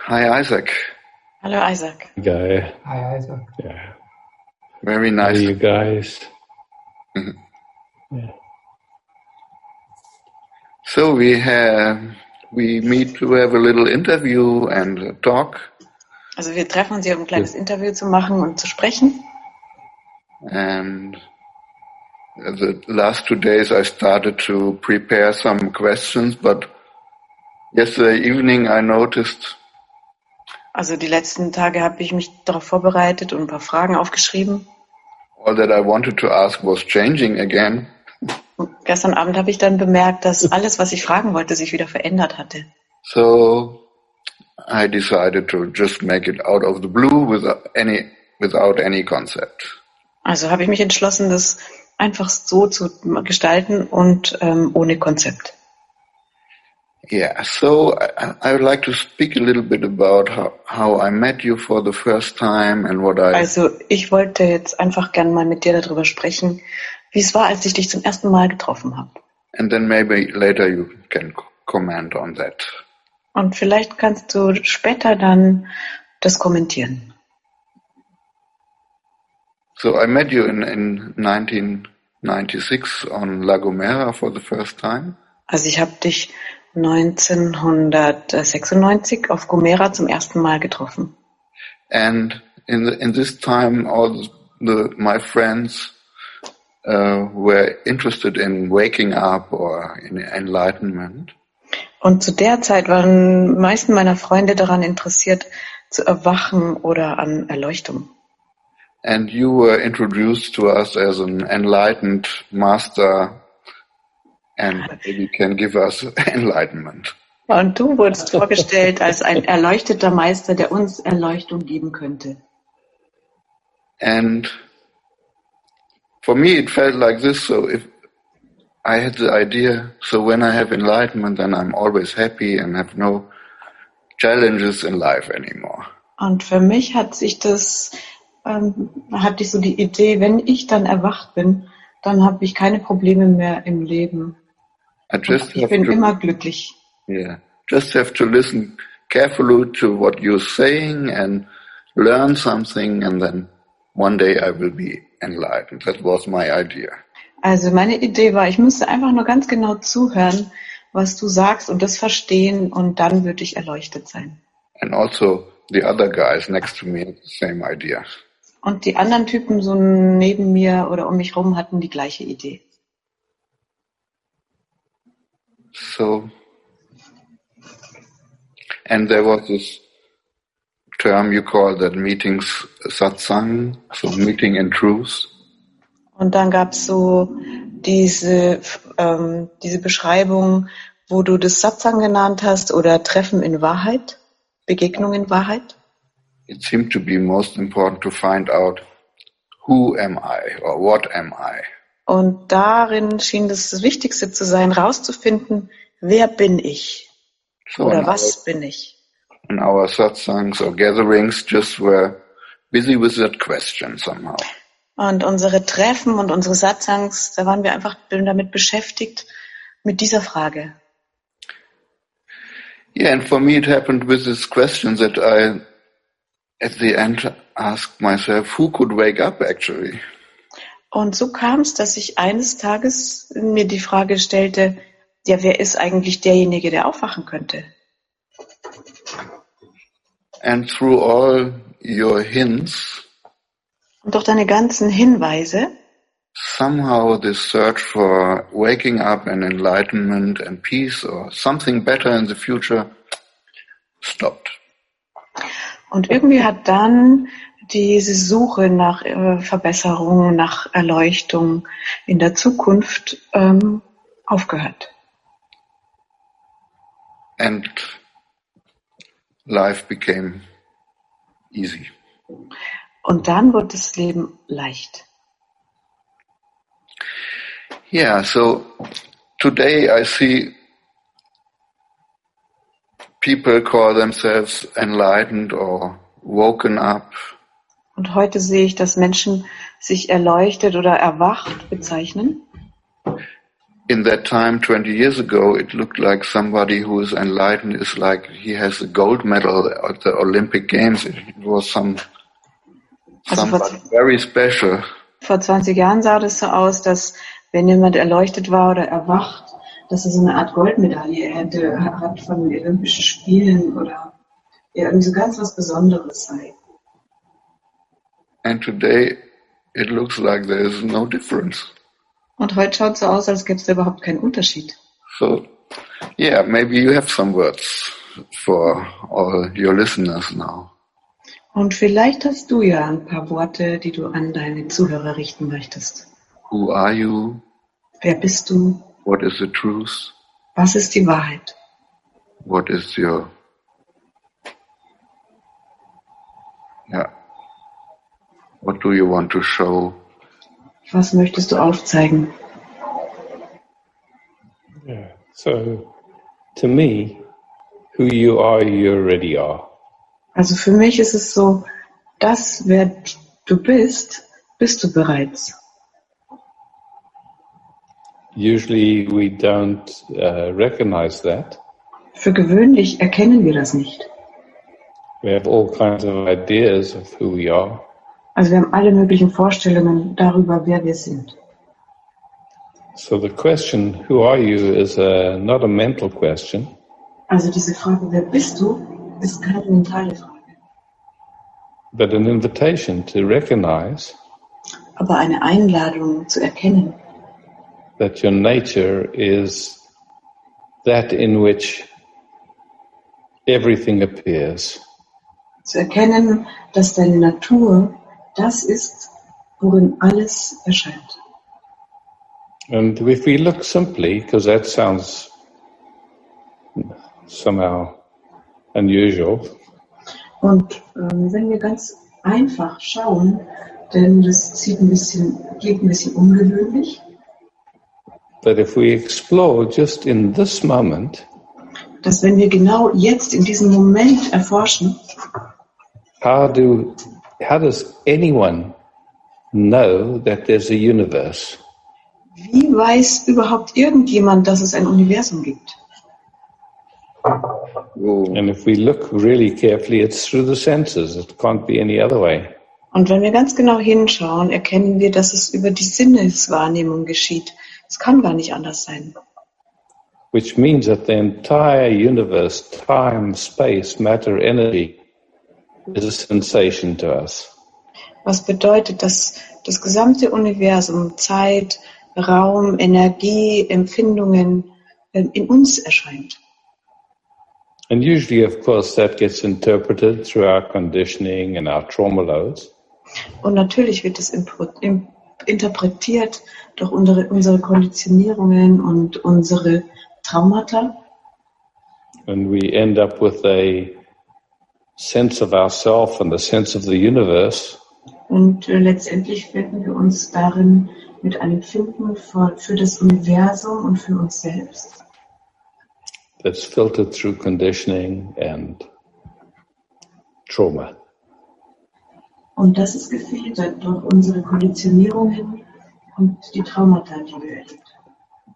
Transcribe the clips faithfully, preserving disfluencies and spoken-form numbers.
Hi, Isaac. Hello, Isaac. Guy. Hi, Isaac. Yeah. Very How nice. are you guys? Mhm. Yeah. So we have we meet to have a little interview and a talk, Also wir treffen uns hier, um ein kleines Interview zu machen und zu sprechen. and the last two days I started to prepare some questions, but yesterday evening I noticed Also die letzten Tage habe ich mich darauf vorbereitet und ein paar Fragen aufgeschrieben. all that I wanted to ask was changing again. Und gestern Abend habe ich dann bemerkt, dass alles, was ich fragen wollte, sich wieder verändert hatte. So I decided to just make it out of the blue without any without any concept. Also habe ich mich entschlossen, das einfach so zu gestalten und ähm, ohne Konzept. Yeah, so I, I would like to speak a little bit about how, how I met you for the first time and what I... Also ich wollte jetzt einfach gern mal mit dir darüber sprechen, wie es war, als ich dich zum ersten Mal getroffen habe. And then maybe later you can comment on that. Und vielleicht kannst du später dann das kommentieren. So I met you in, in nineteen ninety-six on La Gomera for the first time. Also ich habe dich neunzehnhundertsechsundneunzig auf Gomera zum ersten Mal getroffen. And in the, in this time all the, the my friends uh, were interested in waking up or in enlightenment. Und zu der Zeit waren die meisten meiner Freunde daran interessiert, zu erwachen oder an Erleuchtung. And you were introduced to us as an enlightened master and maybe can give us enlightenment. Und du wurdest vorgestellt als ein erleuchteter Meister, der uns Erleuchtung geben könnte. And for me it felt like this, so if I had the idea, so when I have enlightenment then I'm always happy and have no challenges in life anymore. Und für mich hat sich das, ähm, hatte ich so die Idee, wenn ich dann erwacht bin, dann habe ich keine Probleme mehr im Leben. I just Ich have bin to, immer glücklich. yeah, just have to listen carefully to what you're saying and learn something, and then one day I will be enlightened. That was my idea. Also meine Idee war, ich müsste einfach nur ganz genau zuhören, was du sagst und das verstehen, und dann würde ich erleuchtet sein. And also the other guys next to me had the same idea. Und die anderen Typen so neben mir oder um mich rum hatten die gleiche Idee. So, and there was this term you call that meetings satsang, so meeting in truth. Und dann gab es so diese, ähm, diese Beschreibung, wo du das Satsang genannt hast oder Treffen in Wahrheit, Begegnung in Wahrheit. It seemed to be most important to find out who am I or what am I. Und darin schien das, das Wichtigste zu sein, rauszufinden, wer bin ich So oder in was our, bin ich. in our satsangs or gatherings just were busy with that question somehow. Und unsere Treffen und unsere Satsangs, da waren wir einfach damit beschäftigt, mit dieser Frage. Yeah, and for me it happened with this question that I at the end asked myself, who could wake up actually? Und so kam es, dass ich eines Tages mir die Frage stellte, ja, wer ist eigentlich derjenige, der aufwachen könnte? And through all your hints, Und durch deine ganzen Hinweise, somehow this search for waking up and enlightenment and peace or something better in the future stopped. und irgendwie hat dann diese Suche nach äh, Verbesserung, nach Erleuchtung in der Zukunft ähm, aufgehört. And life became easy. Und dann wird das Leben leicht. Yeah, so today I see people call themselves enlightened or woken up. Und heute sehe ich, dass Menschen sich erleuchtet oder erwacht bezeichnen. in that time, twenty years ago, it looked like somebody who is enlightened is like he has a gold medal at the Olympic Games. It was some Also vor, somebody very special. vor zwanzig Jahren sah das so aus, dass wenn jemand erleuchtet war oder erwacht, dass er so eine Art Goldmedaille hätte, hat von den Olympischen Spielen oder ja, irgendwie so ganz was Besonderes sei. And today, it looks like there is no difference. Und heute schaut es so aus, als gäbe es da überhaupt keinen Unterschied. So, yeah, maybe you have some words for all your listeners now. Und vielleicht hast du ja ein paar Worte, die du an deine Zuhörer richten möchtest. Who are you? Wer bist du? What is the truth? Was ist die Wahrheit? What is your... Yeah. What do you want to show? Was möchtest du aufzeigen? Yeah. So, to me, who you are, you already are. Also für mich ist es so, das, wer du bist, bist du bereits. Usually we don't uh, recognize that. Für gewöhnlich erkennen wir das nicht. We have all kinds of ideas of who we are. Also wir haben alle möglichen Vorstellungen darüber, wer wir sind. So the question, who are you, is a, not a mental question. Also diese Frage, wer bist du, ist keine mentale Frage. But an invitation to recognize Aber eine Einladung zu erkennen, that your nature is that in which everything appears. zu erkennen, dass deine Natur das ist, worin alles erscheint. And if we look simply, because that sounds somehow unusual, Und ähm, wenn wir ganz einfach schauen, denn das zieht ein bisschen, klingt ein bisschen ungewöhnlich, but if we explore just in this moment, dass wenn wir genau jetzt in diesem Moment erforschen, how do how does anyone know that there's a universe? wie weiß überhaupt irgendjemand, dass es ein Universum gibt? Oh. And if we look really carefully, it's through the senses. It can't be any other way. Und wenn wir ganz genau hinschauen, erkennen wir, dass es über die Sinneswahrnehmung geschieht. Es kann gar nicht anders sein. Which means that the entire universe, time, space, matter, energy, is a sensation to us. Was bedeutet, dass das gesamte Universum, Zeit, Raum, Energie, Empfindungen äh, in uns erscheint. And usually, of course, that gets interpreted through our conditioning and our trauma loads. Und natürlich wird es impro- im- interpretiert durch unsere, unsere Konditionierungen und unsere Traumata. And we end up with a sense of ourself and a sense of the universe Und äh, letztendlich finden wir uns darin mit einem Finden für, für das Universum und für uns selbst, that's filtered through conditioning and trauma. und das ist gefiltert durch unsere Konditionierungen und die Traumata, die wir erlebt haben.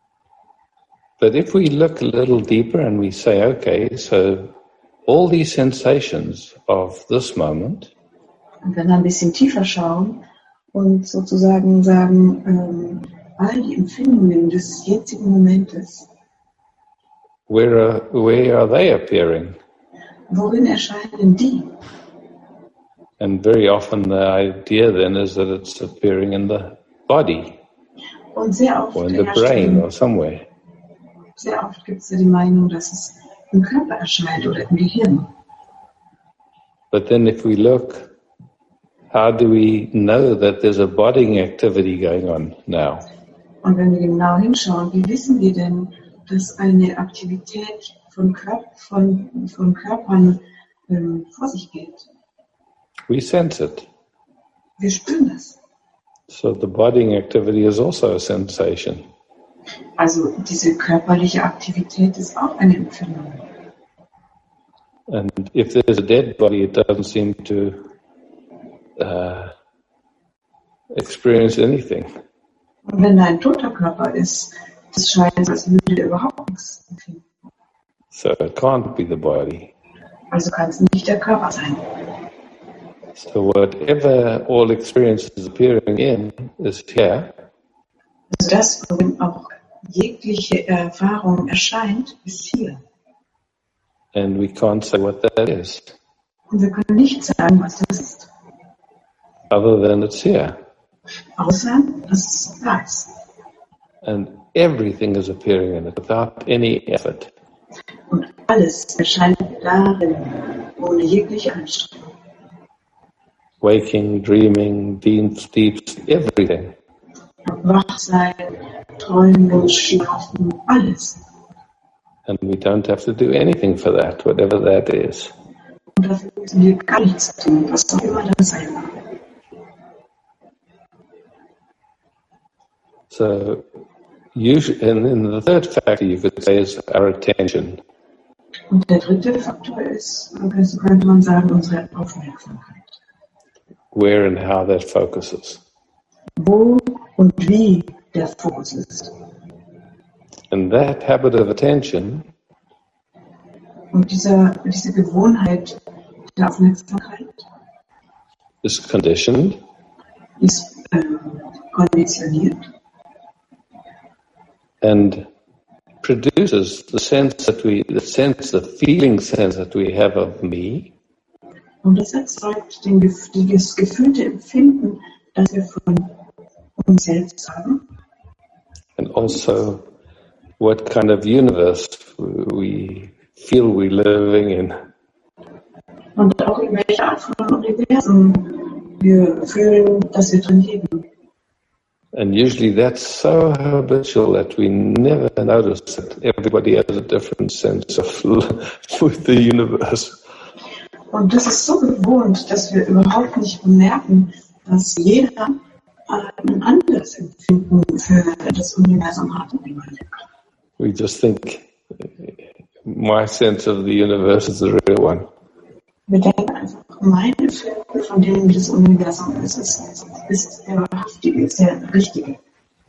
But if we look a little deeper and we say, okay, so all these sensations of this moment Und wenn wir ein bisschen tiefer schauen und sozusagen sagen, ähm, all die Empfindungen des jetzigen Momentes, where are, where are they appearing? worin erscheinen die? And very often the idea then is that it's appearing in the body Und sehr oft, or in the herrscht brain die- or somewhere. sehr oft gibt es ja die Meinung, dass es im Körper erscheint oder im Gehirn. But then if we look, how do we know that there's a bodying activity going on now? Und wenn wir genau hinschauen, wie wissen wir denn, dass eine Aktivität von, Körp von, von Körpern ähm, vor sich geht? We sense it. Wir spüren das. So the bodying activity is also a sensation. Also diese körperliche Aktivität ist auch eine Empfindung. And if there's a dead body, it doesn't seem to uh, experience anything. Und wenn da ein toter Körper ist, es scheint, als würde er überhaupt nichts empfinden. So it can't be the body. Also kann es nicht der Körper sein. So whatever all experience is appearing in is here. Also das, worin auch jegliche Erfahrung erscheint, ist hier. And we can't say what that is. Und wir können nicht sagen, was das ist. Other than it's here. Außer, dass es da ist. And everything is appearing in it without any effort. Und alles erscheint darin, ohne jegliche Anstrengung. Waking, dreaming, deep, deep, everything. Wachsein, träumen, schlafen, alles. And we don't have to do anything for that, whatever that is. Und dafür müssen wir gar nichts tun, was auch immer das sein mag. So, usually, and then the third factor you could say is our attention. Und der dritte Faktor ist, so könnte man sagen, unsere Aufmerksamkeit. Where and how that focuses. Wo und wie der Fokus ist. And that habit of attention Und dieser, diese Gewohnheit der Aufmerksamkeit is conditioned ist ähm, konditioniert and produces the sense that we, the sense, the feeling sense that we have of me. und das erzeugt den, das gefühlte Empfinden, das wir von uns selbst haben. And also what kind of universe we feel we're living in. Und auch in welcher Art von Universum wir fühlen, dass wir drin leben. And usually that's so habitual that we never notice that everybody has a different sense of with the universe. Und das ist so gewohnt, dass wir überhaupt nicht bemerken, dass jeder ein anderes Empfinden für das Universum hat. We just think my sense of the universe is the real one. Wir denken einfach, mein Empfinden von dem, wie das Universum ist, ist, ist der wahrhaftige, ist der richtige.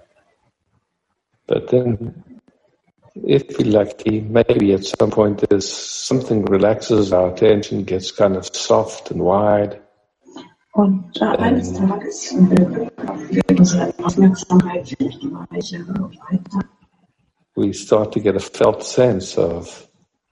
But then, if we're lucky, maybe at some point there's something relaxes, our attention gets kind of soft and wide. Und äh, eines Tages wird unsere Aufmerksamkeit vielleicht weicher und weiter. We start to get a felt sense of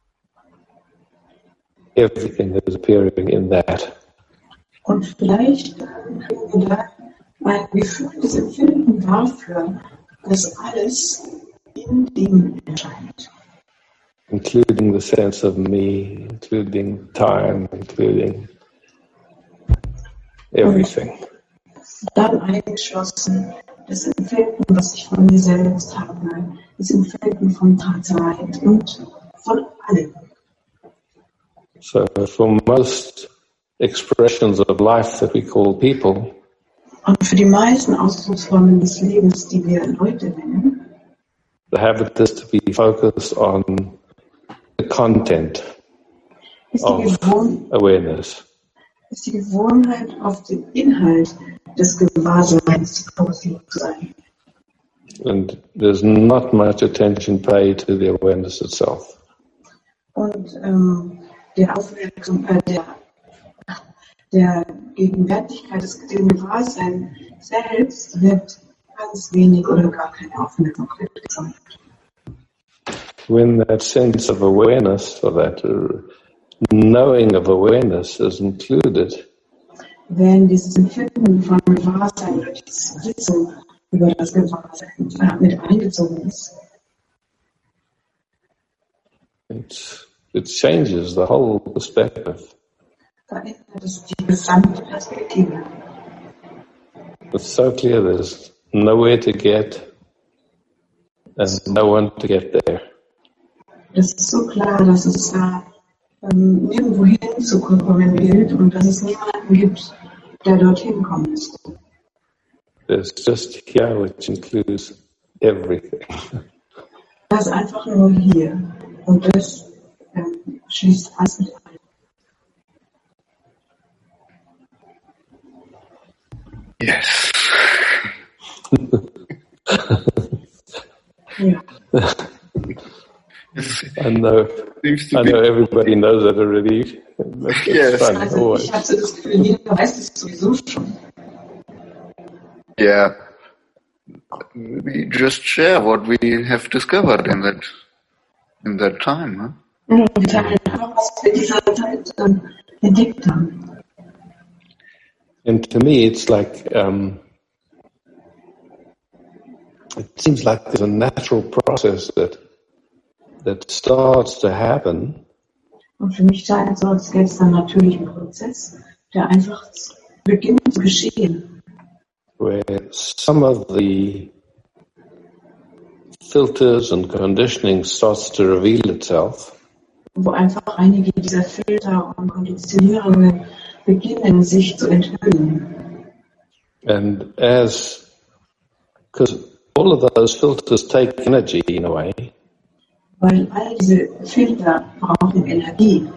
everything that is appearing in that. Und vielleicht kriegen wir da ein gefühltes Empfinden dafür, dass alles in dem erscheint. Including the sense of me, including time, including everything. Und dann eingeschlossen das Empfinden, was ich von mir selbst habe, das Empfinden von Zeit und von allem. So for most expressions of life that we call people, und für die meisten Ausdrucksformen des Lebens, die wir Leute nennen, the habit is to be focused on the content of awareness. Ist die Gewohnheit, auf den Inhalt des Gewahrseins fokussiert zu sein. And there's not much attention paid to the awareness itself. Und ähm, der Aufmerksamkeit, der, der Gegenwärtigkeit des Gewahrseins selbst wird ganz wenig oder gar keine Aufmerksamkeit gezeigt. When that sense of awareness, or that knowing of awareness is included, wenn dieses Empfinden von Gewahrsein oder dieses Wissen über das Gewahrsein mit eingezogen ist, It's, it changes the whole perspective. verändert es die gesamte Perspektive. It's so clear there's nowhere to get and no one to get there. Es ist so klar, dass es da ähm, nirgendwo hinzukommen gilt und dass es niemanden gibt, der dorthin kommt. There's just here, which includes everything. Das ist einfach nur hier und das ähm, schließt alles mit ein. Yes. Ja. I know, I know everybody knows that already. That's Yes. fun, Also always. ich habe so das Gefühl, jeder weiß es sowieso schon. Yeah. We just share what we have discovered in that in that time, huh? Ja, wir teilen einfach, was wir in dieser Zeit ähm, entdeckt haben. And to me, it's like, um, it seems like there's a natural process that that starts to happen. Und für mich scheint es so, als gäbe es einen natürlichen Prozess, der einfach beginnt zu geschehen. Where some of the filters and conditioning starts to reveal itself. Wo einfach einige dieser Filter und Konditionierungen beginnen, sich zu enthüllen. And as, because all of those filters take energy in a way, Weil all diese Filter brauchen Energie.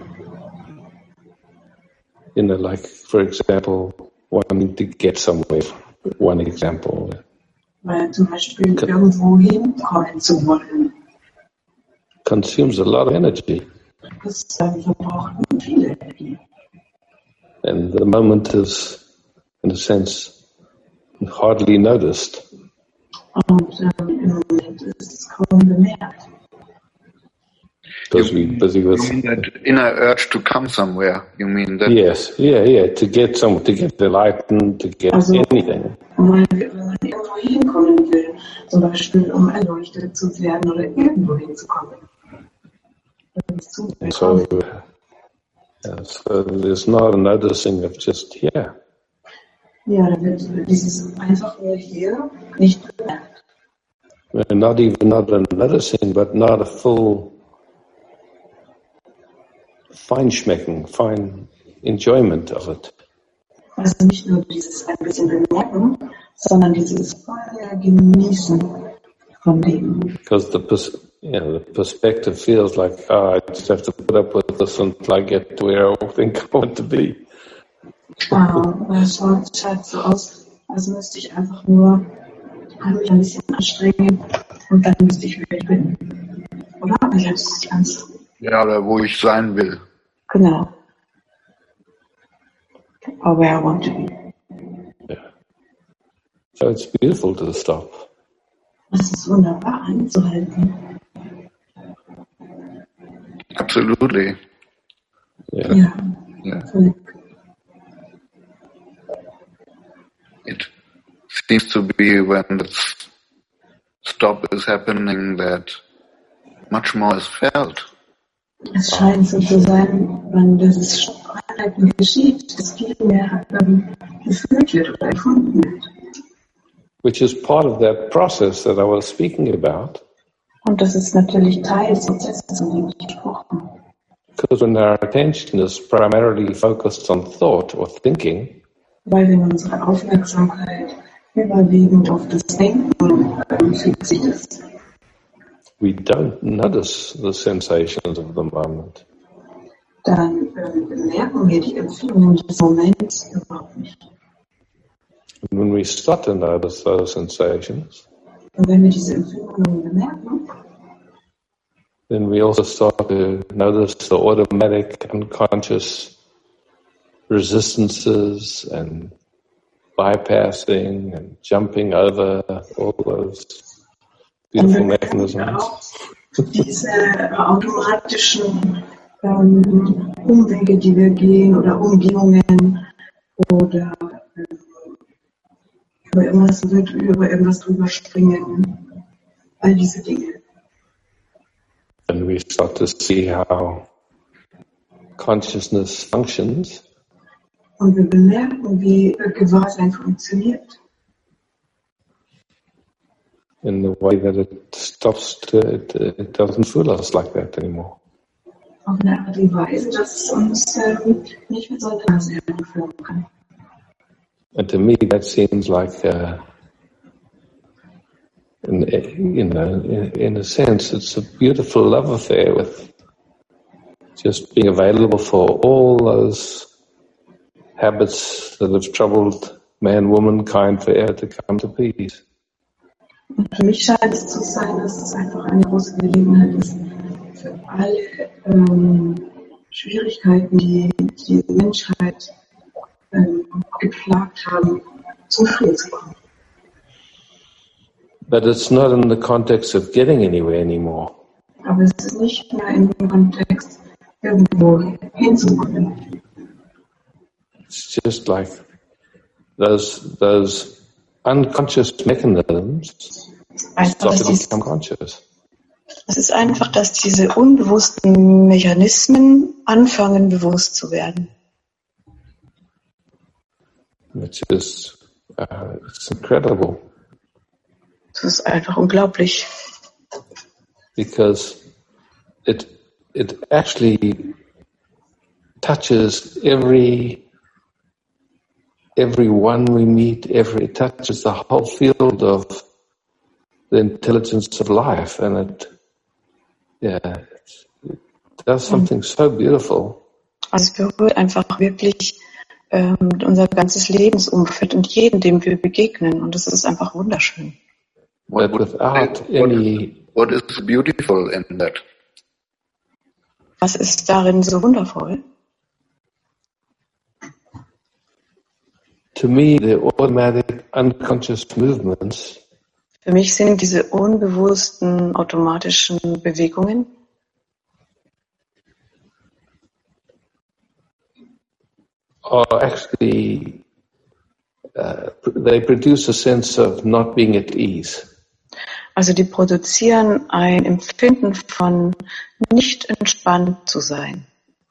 you know, like, for example, wanting to get somewhere, one example. Weil zum Beispiel irgendwo hinkommen zu wollen, Consumes a lot of energy. das ähm, verbraucht viel Energie. And the moment is, in a sense, hardly noticed. Und ähm, im Moment ist es kaum bemerkt. Because we're busy You with... mean that inner urge to come somewhere? You mean that? Yes, yeah, yeah, to get some, to get enlightened, to get Also, anything. weil, wenn man irgendwo hinkommen will, zum Beispiel um erleuchtet zu werden oder irgendwo hinzukommen. Zu So, uh, so there's not a noticing of just here. Ja, da wird dieses einfach nur hier nicht bemerkt. And not even not a noticing, but not a full feinschmecken, fine enjoyment of it. Also nicht nur dieses ein bisschen bemerken, sondern dieses volle Genießen von dem. Because the, pers- you know, the perspective feels like, oh, I just have to put up with this until I get to where I think I want to be. Ah, es schaut, schaut so aus, als müsste ich einfach nur mich ein bisschen anstrengen und dann müsste ich wieder bin. Oder? Also das ist ganz Ja, oder wo ich sein will. genau. Or where I want to be. Yeah. So it's beautiful to stop. Das ist wunderbar einzuhalten. Absolutely. Yeah. Ja. Yeah. Völlig. It seems to be when the stop is happening that much more is felt. Es scheint so zu sein, wenn dieses Stoppreiten geschieht, dass viel mehr ähm, gefühlt wird oder empfunden wird. Which is part of that process that I was speaking about. Und das ist natürlich Teil des Prozesses, von dem ich gesprochen habe. Because when our attention is primarily focused on thought or thinking, Weil wenn unsere Aufmerksamkeit überwiegend auf das Denken ähm, fixiert ist, we don't notice the sensations of the moment. dann ähm, bemerken wir die Empfindungen des Moments überhaupt nicht. And when we start to notice those sensations, Und wenn wir diese Empfindungen bemerken, then we also start to notice the automatic, unconscious resistances and bypassing and jumping over all those dann beautiful bemerken wir mechanisms. auch diese automatischen ähm, Umwege, die wir gehen oder Umgehungen oder ähm, über irgendwas, über irgendwas drüber springen, all diese Dinge. And we start to see how consciousness functions. Und wir bemerken, wie äh, Gewahrsein funktioniert. In the way that it stops to, it, it doesn't fool us like that anymore. Auf eine Art und Weise, dass es uns ähm, nicht mit so einer Nase führen kann. And to me, that seems like, uh, in, you know, in, in a sense, it's a beautiful love affair with just being available for all those habits that have troubled man, womankind forever to come to peace. Und für mich scheint es zu sein, dass es einfach eine große Gelegenheit ist, für alle ähm, Schwierigkeiten, die die Menschheit ähm, geplagt haben, zum Frieden zu kommen. But it's not in the context of getting anywhere anymore. Aber es ist nicht mehr in dem Kontext, irgendwo hinzukommen. It's just like those those unconscious mechanisms Einfach, start to dass become conscious. Es ist einfach, dass diese unbewussten Mechanismen anfangen, bewusst zu werden. Which is uh, it's incredible. Das ist einfach unglaublich. Because it it actually touches every everyone we meet, every it touches the whole field of the intelligence of life, and it yeah it, it does something so beautiful. Also es berührt einfach wirklich ähm, unser ganzes Lebensumfeld und jeden, dem wir begegnen, und das ist einfach wunderschön. But without any What is beautiful in that? Was ist darin so wundervoll? To me, the automatic unconscious movements Für mich sind diese unbewussten automatischen Bewegungen are actually uh, they produce a sense of not being at ease. Also die produzieren ein Empfinden von nicht entspannt zu sein.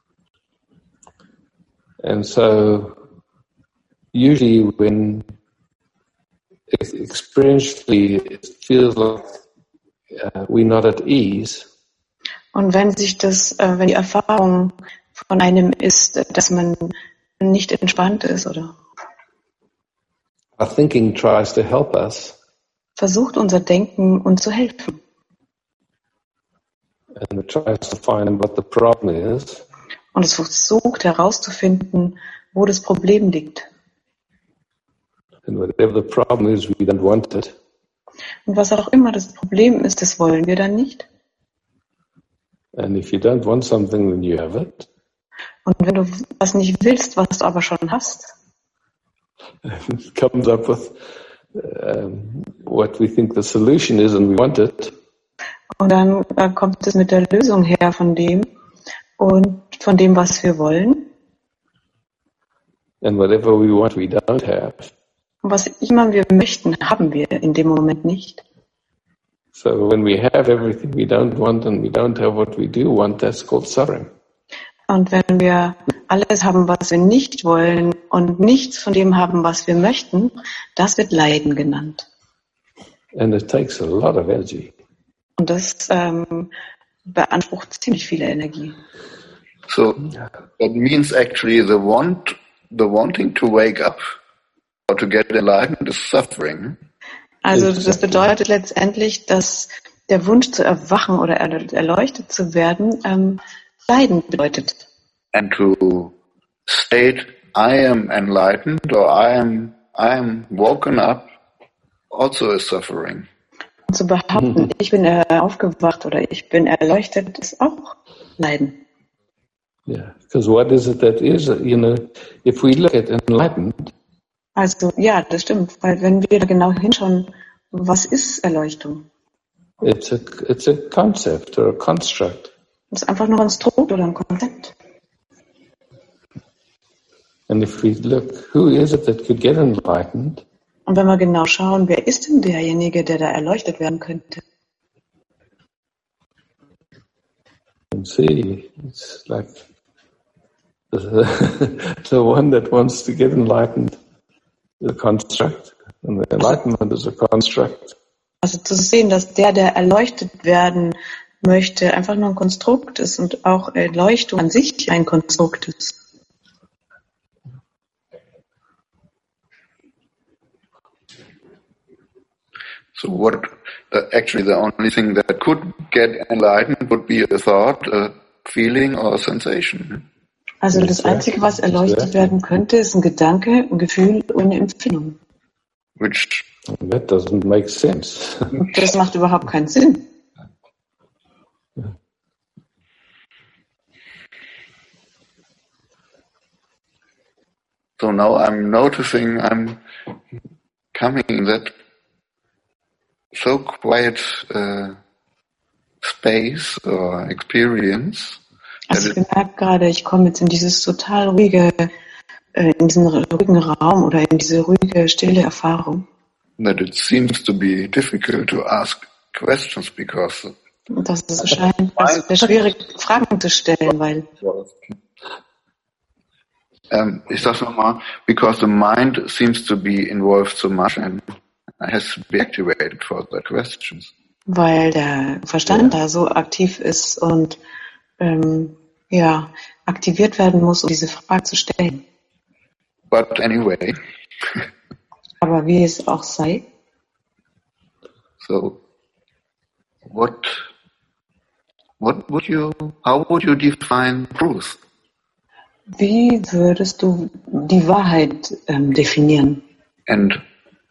And so usually when experientially it feels like uh, we're not at ease, Und wenn sich das, äh, wenn die Erfahrung von einem ist, dass man nicht entspannt ist oder our thinking tries to help us, versucht unser Denken uns zu helfen. and it tries to find what the problem is. Und es versucht herauszufinden, wo das Problem liegt. And whatever the problem is, we don't want it. Und was auch immer das Problem ist, das wollen wir dann nicht. And if you don't want something, then you have it. Und wenn du was nicht willst, was du aber schon hast, It comes up with um, what we think the solution is, and we want it. und dann äh, kommt es mit der Lösung her von dem und von dem, was wir wollen. And whatever we want, we don't have. Und was immer wir möchten, haben wir in dem Moment nicht. So when we have everything we don't want and we don't have what we do want, that's called suffering. Und wenn wir alles haben, was wir nicht wollen und nichts von dem haben, was wir möchten, das wird Leiden genannt. And it takes a lot of energy. Und das ähm, beansprucht ziemlich viel Energie. So that means actually the want, the wanting to wake up or to get enlightened is suffering. Also das bedeutet letztendlich, dass der Wunsch zu erwachen oder erleuchtet zu werden, ähm, Leiden bedeutet. And to state I am enlightened or I am I am woken up also is suffering. Und zu behaupten, mhm. ich bin äh, aufgewacht oder ich bin erleuchtet, ist auch Leiden. Yeah, because what is it that is, you know, if we look at enlightened. Also ja, das stimmt, weil wenn wir da genau hinschauen, was ist Erleuchtung? It's a it's a concept or a construct. Das ist einfach nur ein Konstrukt oder ein Konzept. And if we look, who is it that could get enlightened? Und wenn wir genau schauen, wer ist denn derjenige, der da erleuchtet werden könnte? And see, it's like the, the one that wants to get enlightened, the construct, and the enlightenment is a construct. Also zu sehen, dass der, der erleuchtet werden möchte, einfach nur ein Konstrukt ist und auch Erleuchtung an sich ein Konstrukt ist. So what, uh, actually the only thing that could get enlightened would be a thought, a feeling or a sensation. Also das Einzige, was erleuchtet werden könnte, ist ein Gedanke, ein Gefühl und eine Empfindung. Which That doesn't make sense. Das macht überhaupt keinen Sinn. So now I'm noticing I'm coming in that so quiet uh, space or experience. Also ich bemerke gerade, ich komme jetzt in dieses total ruhige, äh, in diesen ruhigen Raum oder in diese ruhige, stille Erfahrung. That it seems to be difficult to ask questions because Und dass es so scheint, es sehr schwierig, Fragen zu stellen, weil um, ich sag's nochmal, because the mind seems to be involved so much and has to be activated for the questions. weil der Verstand da so aktiv ist und ähm, ja, aktiviert werden muss, um diese Frage zu stellen. But anyway, Aber wie es auch sei, so what what would you how would you define truth? wie würdest du die Wahrheit ähm, definieren? And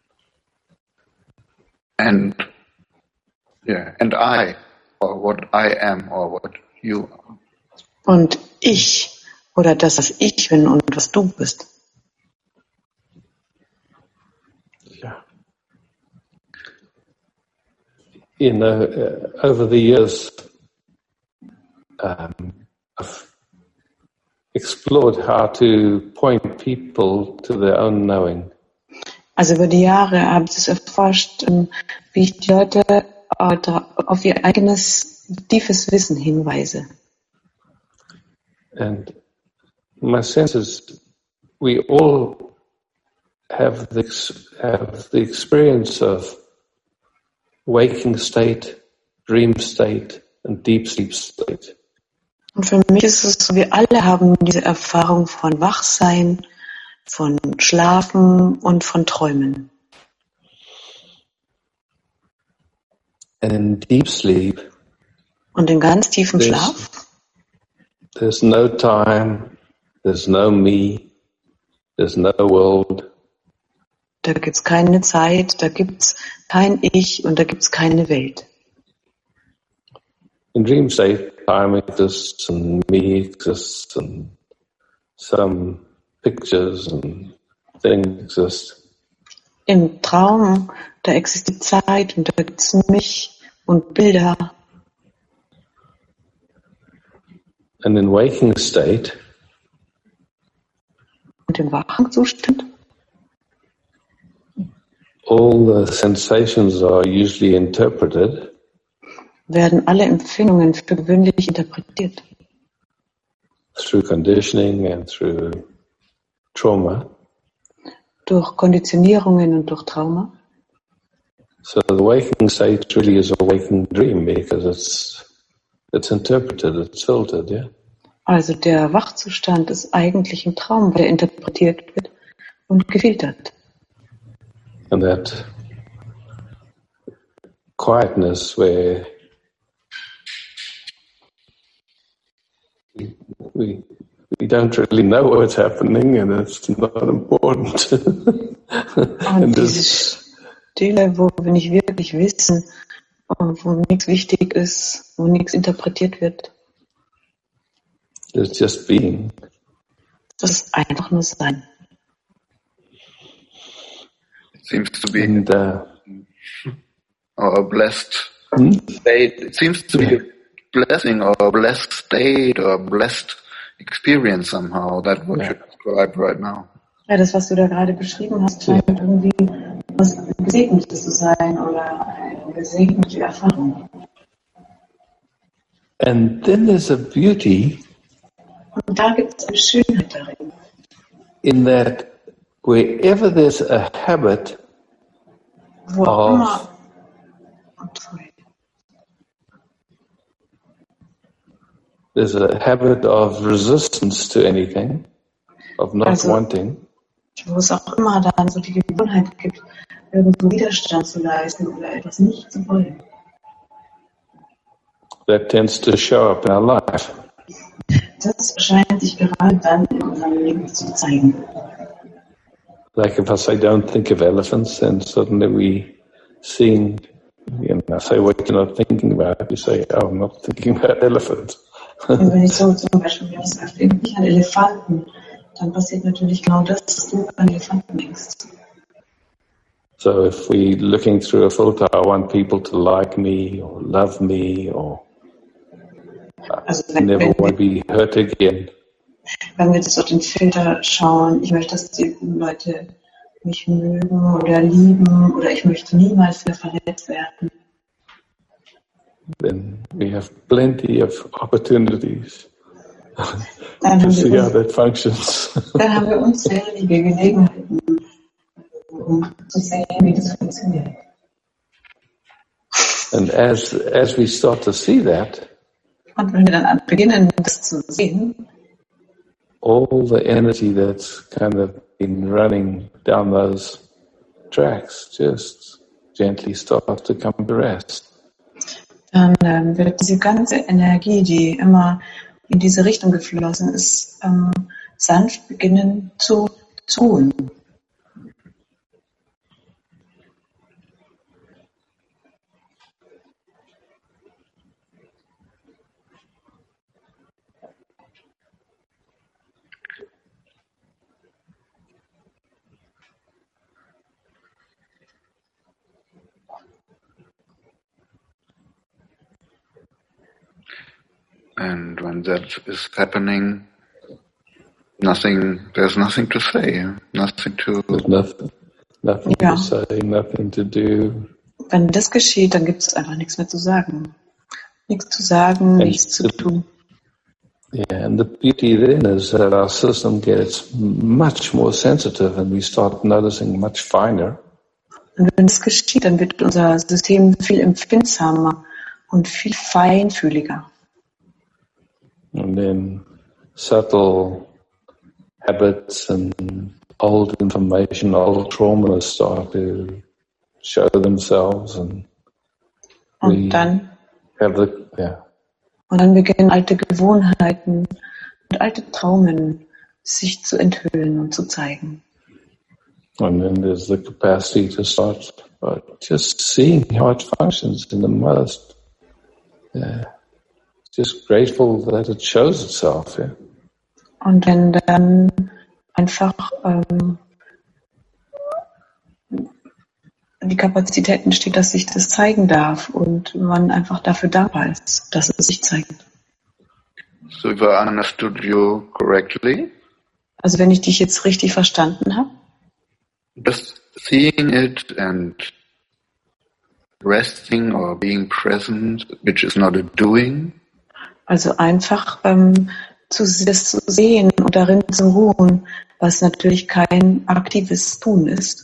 and yeah, and I, or what I am, or what you are. Und ich oder das, was ich bin und was du bist. Yeah. You know, uh, over the years, um, I've explored how to point people to their own knowing. Also über die Jahre habe ich es erforscht, ähm, wie ich die Leute äh, auf ihr eigenes tiefes Wissen hinweise. And my sense is we all have the, have the experience of waking state, dream state and deep sleep state. Und für mich ist es so, wir alle haben diese Erfahrung von Wachsein, von Schlafen und von Träumen. And in deep sleep, Und in ganz tiefen there's, Schlaf, there's no time, there's no me, there's no world. da gibt's keine Zeit, da gibt's kein Ich und da gibt's keine Welt. In dream state, time exists and me exists and some pictures and things exist. Im Traum, da existiert Zeit und da gibt's mich und Bilder. And in waking state, Und im wachen Zustand, all the sensations are usually interpreted werden alle Empfindungen für gewöhnlich interpretiert. through conditioning and through trauma. Durch Konditionierungen und durch Trauma. So the waking state really is a waking dream because it's it's interpreted, it's filtered, yeah. Also der Wachzustand ist eigentlich ein Traum, der interpretiert wird und gefiltert. And that quietness where we, we we don't really know what's happening and it's not important. Und And diese this, Stille, wo wir nicht wirklich wissen, wo nichts wichtig ist, wo nichts interpretiert wird, it's just being. das ist einfach nur Sein. It seems to be And uh, or a blessed hmm? state. It seems to be a blessing or a blessed state or a blessed experience somehow. That what Yeah. you describe right now. Ja, das, was du da gerade beschrieben hast, scheint irgendwie was Gesegnetes zu sein oder eine gesegnete Erfahrung. And then there's a beauty Und da gibt es eine Schönheit darin. in that wherever there's a habit Wo auch of immer, oh, sorry. there's a habit of resistance to anything, of not Also- wanting, wo es auch immer dann so die Gewohnheit gibt, irgendwo Widerstand zu leisten oder etwas nicht zu wollen. that tends to show up in our life. Das scheint sich gerade dann in unserem Leben zu zeigen. like if I say don't think of elephants, then suddenly we seeing, you know, I say what you're not thinking about, you say, oh, I'm not thinking about elephants. Und wenn ich so zum Beispiel wieder sage, denk nicht an Elefanten, dann passiert natürlich genau das, dass du an Elefanten denkst. So if we're looking through a filter, I want people to like me or love me or also wenn, never wenn want to be hurt again. Wenn wir jetzt auf den Filter schauen, ich möchte, dass die Leute mich mögen oder lieben oder ich möchte niemals mehr verletzt werden. Then we have plenty of opportunities Dann to haben, see wir, how that functions. dann haben wir unzählige Gelegenheiten, um zu sehen, wie das funktioniert. And as as we start to see that, Und wenn wir dann beginnen, das zu sehen, all the energy that's kind of been running down those tracks just gently start to come to rest. Dann ähm, wird diese ganze Energie, die immer in diese Richtung geflossen ist, ähm, sanft beginnen zu tun. And when that is happening, nothing, there's nothing to say, nothing to... There's nothing, nothing Ja. to say, nothing to do. Wenn das geschieht, dann gibt es einfach nichts mehr zu sagen. Nichts zu sagen, nichts zu tun. Yeah, and the beauty then is that our system gets much more sensitive and we start noticing much finer. Und wenn das geschieht, dann wird unser System viel empfindsamer und viel feinfühliger. And then subtle habits and old information, old traumas start to show themselves and we Und dann, have the, yeah. und dann beginnen alte Gewohnheiten und alte Traumen sich zu enthüllen und zu zeigen. And then there's the capacity to start uh, just seeing how it functions in the most, uh, just grateful that it shows itself. Yeah. Und wenn dann einfach ähm, die Kapazität entsteht, dass sich das zeigen darf und man einfach dafür dankbar ist, dass es sich zeigt. So if I understood you correctly, Also wenn ich dich jetzt richtig verstanden habe, just seeing it and resting or being present, which is not a doing, also einfach ähm, zu, das zu sehen und darin zu ruhen, was natürlich kein aktives Tun ist,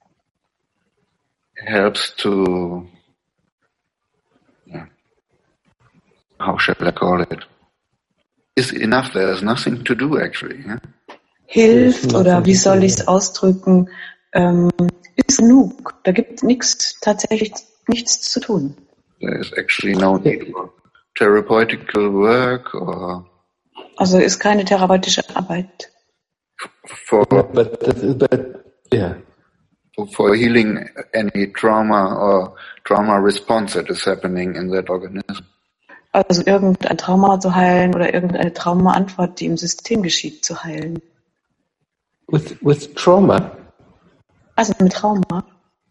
helps to, yeah, how shall I call it? Is enough, there is nothing to do actually. Yeah? hilft oder wie soll ich es ausdrücken, ähm, ist genug. Da gibt es nichts, tatsächlich nichts zu tun. There is actually no need for therapeutical work or Also ist keine therapeutische Arbeit. for But, but, but yeah, for healing any trauma or trauma response that is happening in that organism. Also irgendein Trauma zu heilen oder irgendeine Traumaantwort, die im System geschieht, zu heilen. with with trauma, Also mit Trauma.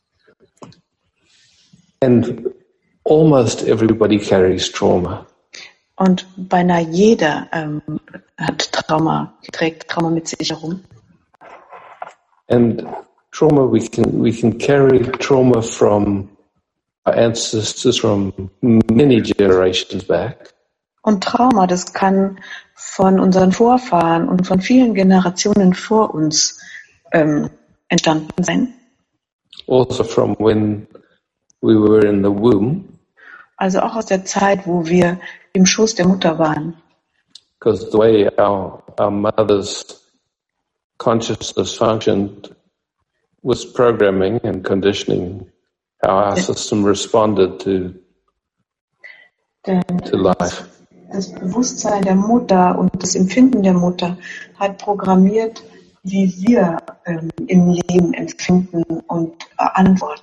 and almost everybody carries trauma. Und beinahe jeder ähm, hat Trauma, trägt Trauma mit sich herum. And trauma, we can we can carry trauma from our ancestors from many generations back. Und Trauma, das kann von unseren Vorfahren und von vielen Generationen vor uns ähm, entstanden sein. Also from when we were in the womb, Also auch aus der Zeit, wo wir im Schoß der Mutter waren. because the way our our mother's consciousness functioned was programming and conditioning how our system responded to Denn to life. das Bewusstsein der Mutter und das Empfinden der Mutter hat programmiert, wie wir ähm, im Leben empfinden und äh, antworten.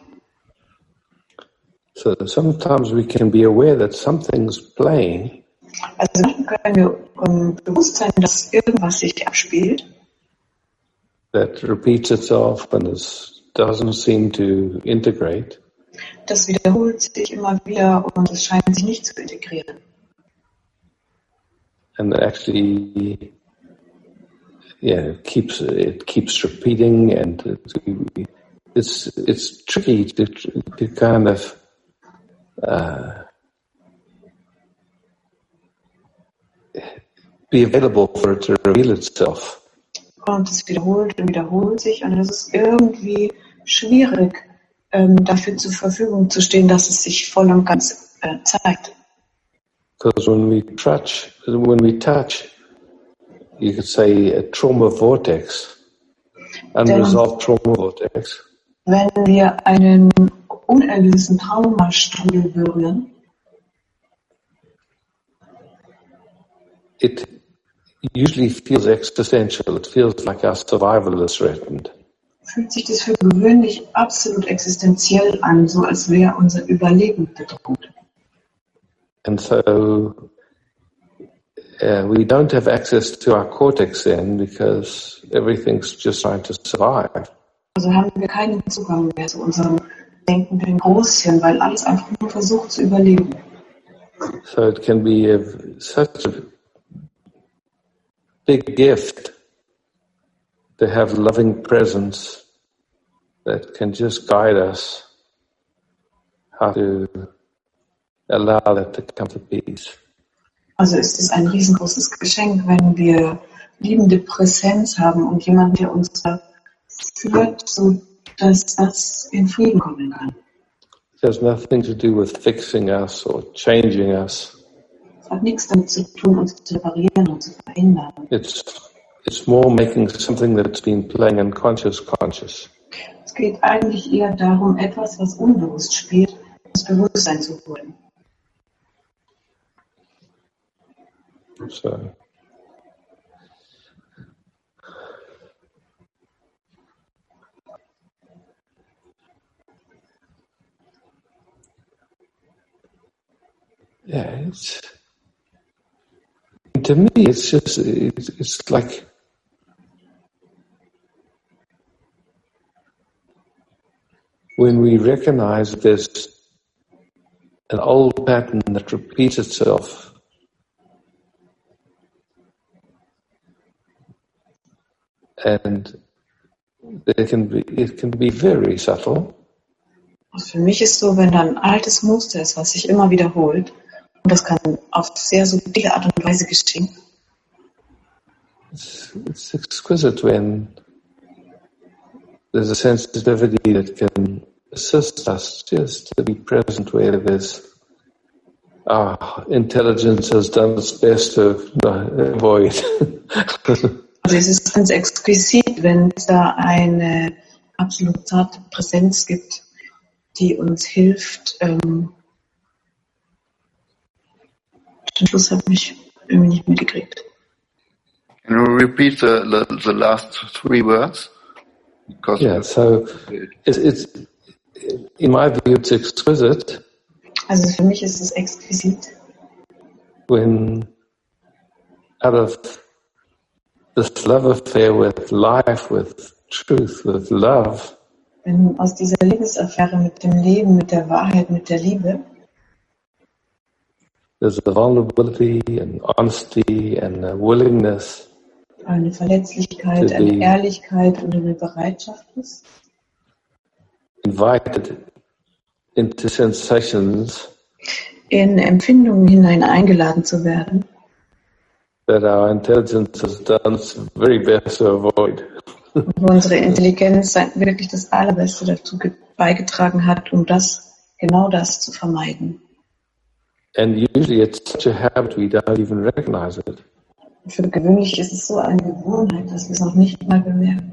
So sometimes we can be aware that something's playing. Also manchmal können wir um, bewusst sein, dass irgendwas sich abspielt, that repeats itself and is, doesn't seem to integrate. das wiederholt sich immer wieder und es scheint sich nicht zu integrieren. And actually, yeah, it keeps it keeps repeating, and it, it's it's tricky to to kind of uh, be available for it to reveal itself. Und es wiederholt und wiederholt sich und es ist irgendwie schwierig, ähm, dafür zur Verfügung zu stehen, dass es sich voll und ganz äh, zeigt. Because when we touch, when we touch, you could say a trauma vortex, unresolved trauma vortex. Wenn wir einen unerlösten Traumastrudel berühren, it usually feels existential. It feels like our survival is threatened. fühlt sich das für gewöhnlich absolut existenziell an, so als wäre unser Überleben bedroht. And so uh, we don't have access to our cortex then because everything's just trying to survive. Also haben wir keinen Zugang mehr zu unserem denkenden Großchen, weil alles einfach nur versucht zu überleben. So it can be a, such a big gift to have loving presence that can just guide us how to allow that to come to peace. Also ist es ein riesengroßes Geschenk, wenn wir liebende Präsenz haben und jemand, der uns da führt, so dass das in Frieden kommen kann. It has nothing to do with fixing us or changing us. Es hat nichts damit zu tun, uns zu reparieren und zu verändern. It's it's more making something that's been playing unconscious conscious. Es geht eigentlich eher darum, etwas, was unbewusst spielt, ins Bewusstsein zu holen. So yeah, it's to me it's just it's, it's like when we recognize there's an old pattern that repeats itself. And it can be, it can be very subtle. Und für mich ist so, wenn da ein altes Muster ist, was sich immer wiederholt, und das kann auf sehr subtile Art und Weise geschehen. It's, it's exquisite when there's a sensitivity that can assist us just to be present where there's our intelligence has done its best to avoid. Also es ist ganz exquisit, wenn es da eine absolut zarte Präsenz gibt, die uns hilft. Ähm, den Schluss habe ich irgendwie nicht mitgekriegt. Can you repeat the, the, the last three words? Because yeah, so it's, it's, in my view, it's exquisite. Also für mich ist es exquisit. When out of this love affair with life, with truth, with love, Wenn aus dieser Liebesaffäre mit dem Leben, mit der Wahrheit, mit der Liebe, there's a vulnerability and honesty and a willingness eine Verletzlichkeit, to eine be Ehrlichkeit und eine Bereitschaft ist, invited into sensations in Empfindungen hinein eingeladen zu werden, that our intelligence has done its very best to avoid. wo unsere Intelligenz wirklich das Allerbeste dazu beigetragen hat, um das, genau das zu vermeiden. And usually it's such a habit we don't even recognize it. Für gewöhnlich ist es so eine Gewohnheit, dass wir es noch nicht mal bemerken.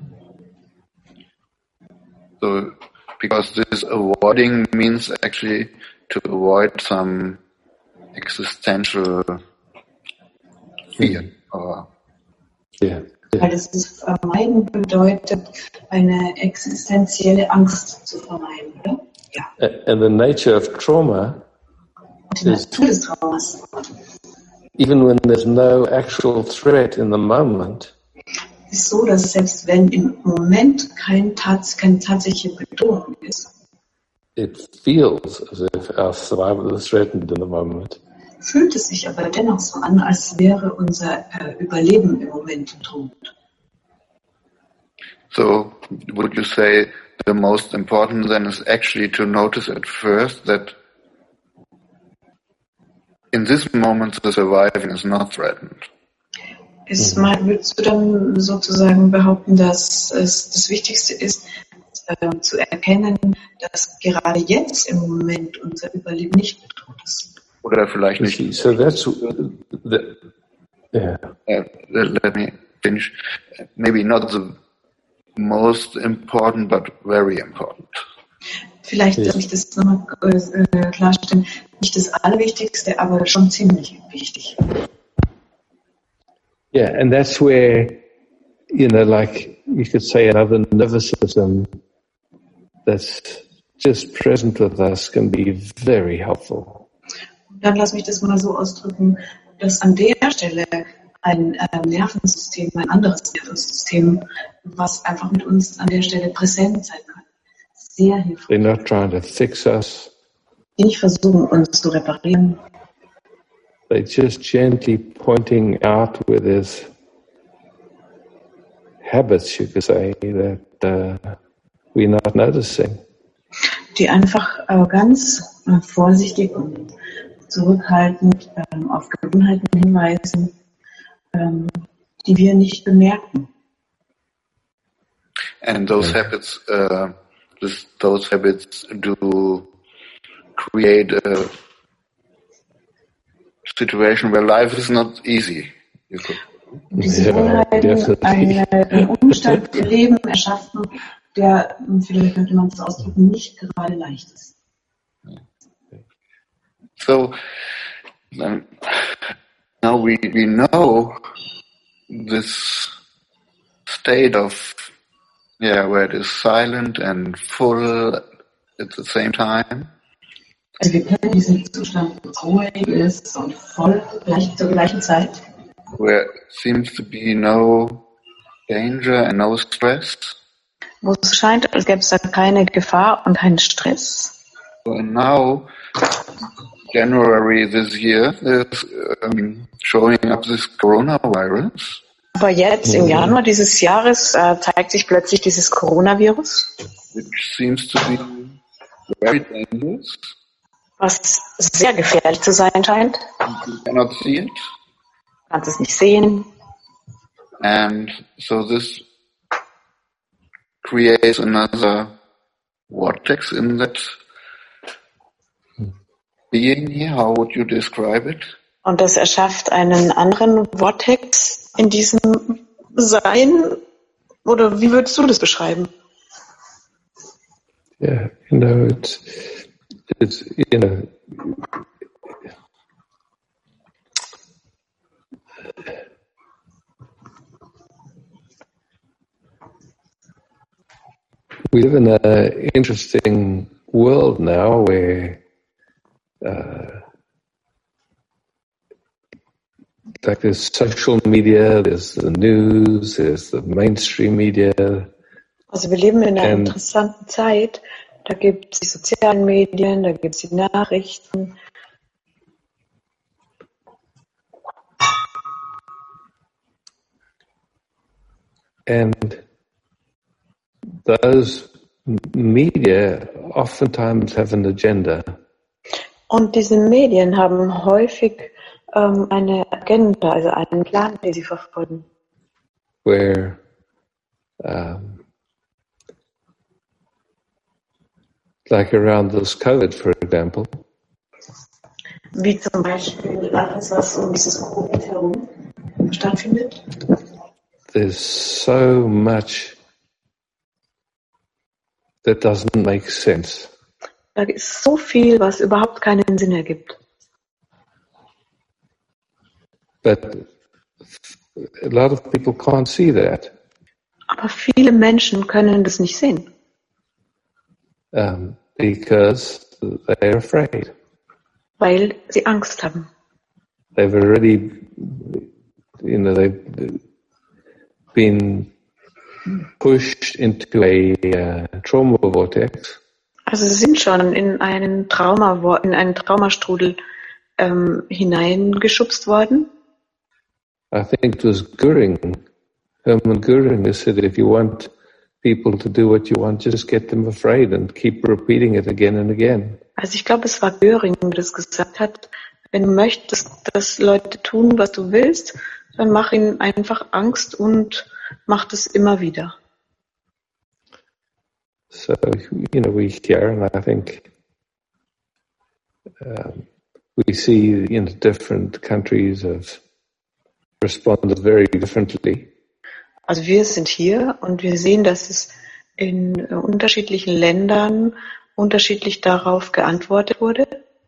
So, because this avoiding means actually to avoid some existential fear or Yeah. Weil das Vermeiden bedeutet, eine existenzielle Angst zu vermeiden, oder? Ja. And the nature of trauma Und die Natur des Traumas, even when there's no actual threat in the moment, ist so, dass selbst wenn im Moment kein Tats, keine tatsächliche Bedrohung ist, it feels as if our survival is threatened in the moment. fühlt es sich aber dennoch so an, als wäre unser äh, Überleben im Moment bedroht. So, would you say the most important then is actually to notice at first that in this moment the surviving is not threatened? Ist mal, würdest du dann sozusagen behaupten, dass es das Wichtigste ist, äh, zu erkennen, dass gerade jetzt im Moment unser Überleben nicht bedroht ist? Oder vielleicht nicht. So that's the, yeah. Uh, let, let me finish. Maybe not the most important, but very important. Vielleicht Yes. darf ich das nochmal äh, klarstellen. Nicht das Allerwichtigste, aber schon ziemlich wichtig. Yeah, and that's where, you know, like you could say another nervous system that's just present with us can be very helpful. Dann lass mich das mal so ausdrücken, dass an der Stelle ein äh, Nervensystem, ein anderes Nervensystem, was einfach mit uns an der Stelle präsent sein kann, sehr hilfreich. They're not trying to fix us. Die nicht versuchen, uns zu reparieren. They're just gently pointing out where there's habits, you could say, that uh, we're not noticing. Die einfach äh, ganz äh, vorsichtig und zurückhaltend ähm, auf Gewohnheiten hinweisen, ähm, die wir nicht bemerken. And those habits, uh, this, those habits do create a situation where life is not easy. You could. Und diese Ja, Gewohnheiten definitely. eine, einen Umstand im Leben erschaffen, der, vielleicht könnte man es ausdrücken, nicht gerade leicht ist. So um, now we, we know this state of, yeah, where it is silent and full at the same time. Also wir kennen diesen Zustand, wo es ruhig ist und voll gleich, zur gleichen Zeit, Where it seems to be no danger and no stress. wo es scheint, als gäbe es da keine Gefahr und keinen Stress. So, and now, January this year, is um, showing up this coronavirus. Aber jetzt im Januar dieses Jahres äh, zeigt sich plötzlich dieses Coronavirus, Which seems to be very dangerous. was sehr gefährlich zu sein scheint. You cannot see it. Du kannst es nicht sehen. And so this creates another vortex in that being here. How would you describe it? Und das erschafft einen anderen Vortex in diesem Sein. Oder wie würdest du das beschreiben? Yeah, you know, it's, it's, you know, we live in an interesting world now where uh, like there's social media, there's the news, there's the mainstream media. Also wir leben in einer Ähm. interessanten Zeit. Da gibt es die sozialen Medien, da gibt es die Nachrichten. And those media oftentimes have an agenda. Und diese Medien haben häufig ähm, eine Agenda, also einen Plan, den sie verfolgen. Where um, like around this COVID, for example, Wie zum Beispiel alles, was um dieses Covid herum stattfindet. there's so much that doesn't make sense. Da ist so viel, was überhaupt keinen Sinn ergibt. But a lot of people can't see that. Aber viele Menschen können das nicht sehen, Um, because they're afraid. weil sie Angst haben. They've already, you know, they've been pushed into a uh, trauma vortex. Also sie sind schon in einen Trauma, in einen Traumastrudel ähm, hineingeschubst worden. I think it was Goering, Hermann Goering, who said, if you want people to do what you want, just get them afraid and keep repeating it again and again. Also ich glaube, es war Göring, der das gesagt hat. Wenn du möchtest, dass Leute tun, was du willst, dann mach ihnen einfach Angst und mach das immer wieder. So, you know, we hear, and I think um, we see, you know, different countries have responded very differently. Also wir sind hier und wir sehen, dass es in äh, unterschiedlichen Ländern unterschiedlich darauf geantwortet wurde.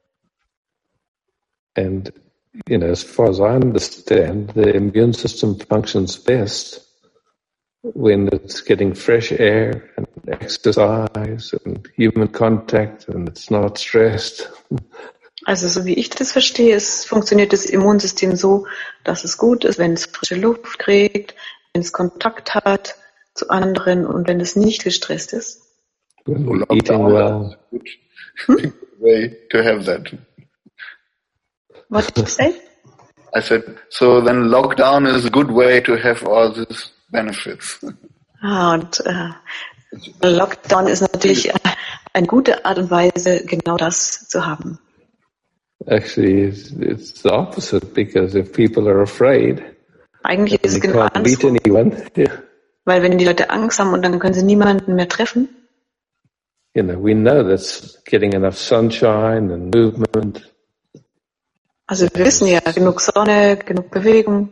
And, you know, as far as I understand, the immune system functions best when it's getting fresh air and exercise and human contact and it's not stressed. Also so wie ich das verstehe, es funktioniert das Immunsystem so, dass es gut ist, wenn es frische Luft kriegt, wenn es Kontakt hat zu anderen und wenn es nicht gestresst ist. When we're eating well. Good way to have that. What did you say? I said, so then lockdown is a good way to have all these benefits. Ah, und äh, Lockdown ist natürlich äh, eine gute Art und Weise, genau das zu haben. Actually, it's, it's the opposite, because if people are afraid, Eigentlich ist they es genau can't meet andersrum, anyone. Yeah. weil wenn die Leute Angst haben und dann können sie niemanden mehr treffen, You know, we know that's getting enough sunshine and movement. also wir wissen ja, genug Sonne, genug Bewegung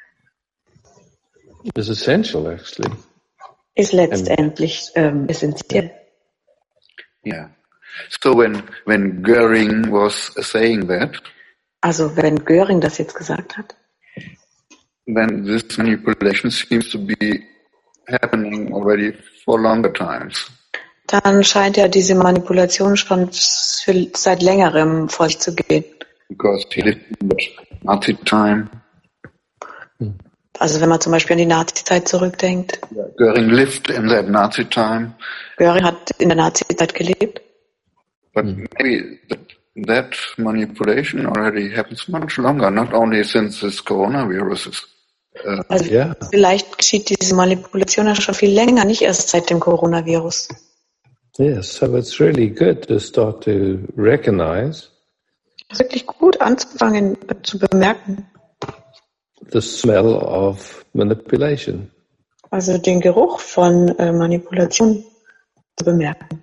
Is essential, actually. ist letztendlich ähm, essentiell. Yeah. So when when Goering was saying that, Also wenn Göring das jetzt gesagt hat, then this manipulation seems to be happening already for longer times. dann scheint ja diese Manipulation schon für, seit längerem vor sich zu gehen. Because he lived in that Nazi time. Also wenn man zum Beispiel an die Nazi-Zeit zurückdenkt. Goering lived in that Nazi time. Göring hat in der Nazi-Zeit gelebt. But maybe that, that manipulation already happens much longer, not only since this coronavirus is. Uh, Also Yeah. vielleicht geschieht diese Manipulation ja schon viel länger, nicht erst seit dem Coronavirus. Yes, so it's really good to start to recognize Es ist wirklich gut anzufangen äh, zu bemerken. the smell of manipulation. Also den Geruch von äh, Manipulation zu bemerken.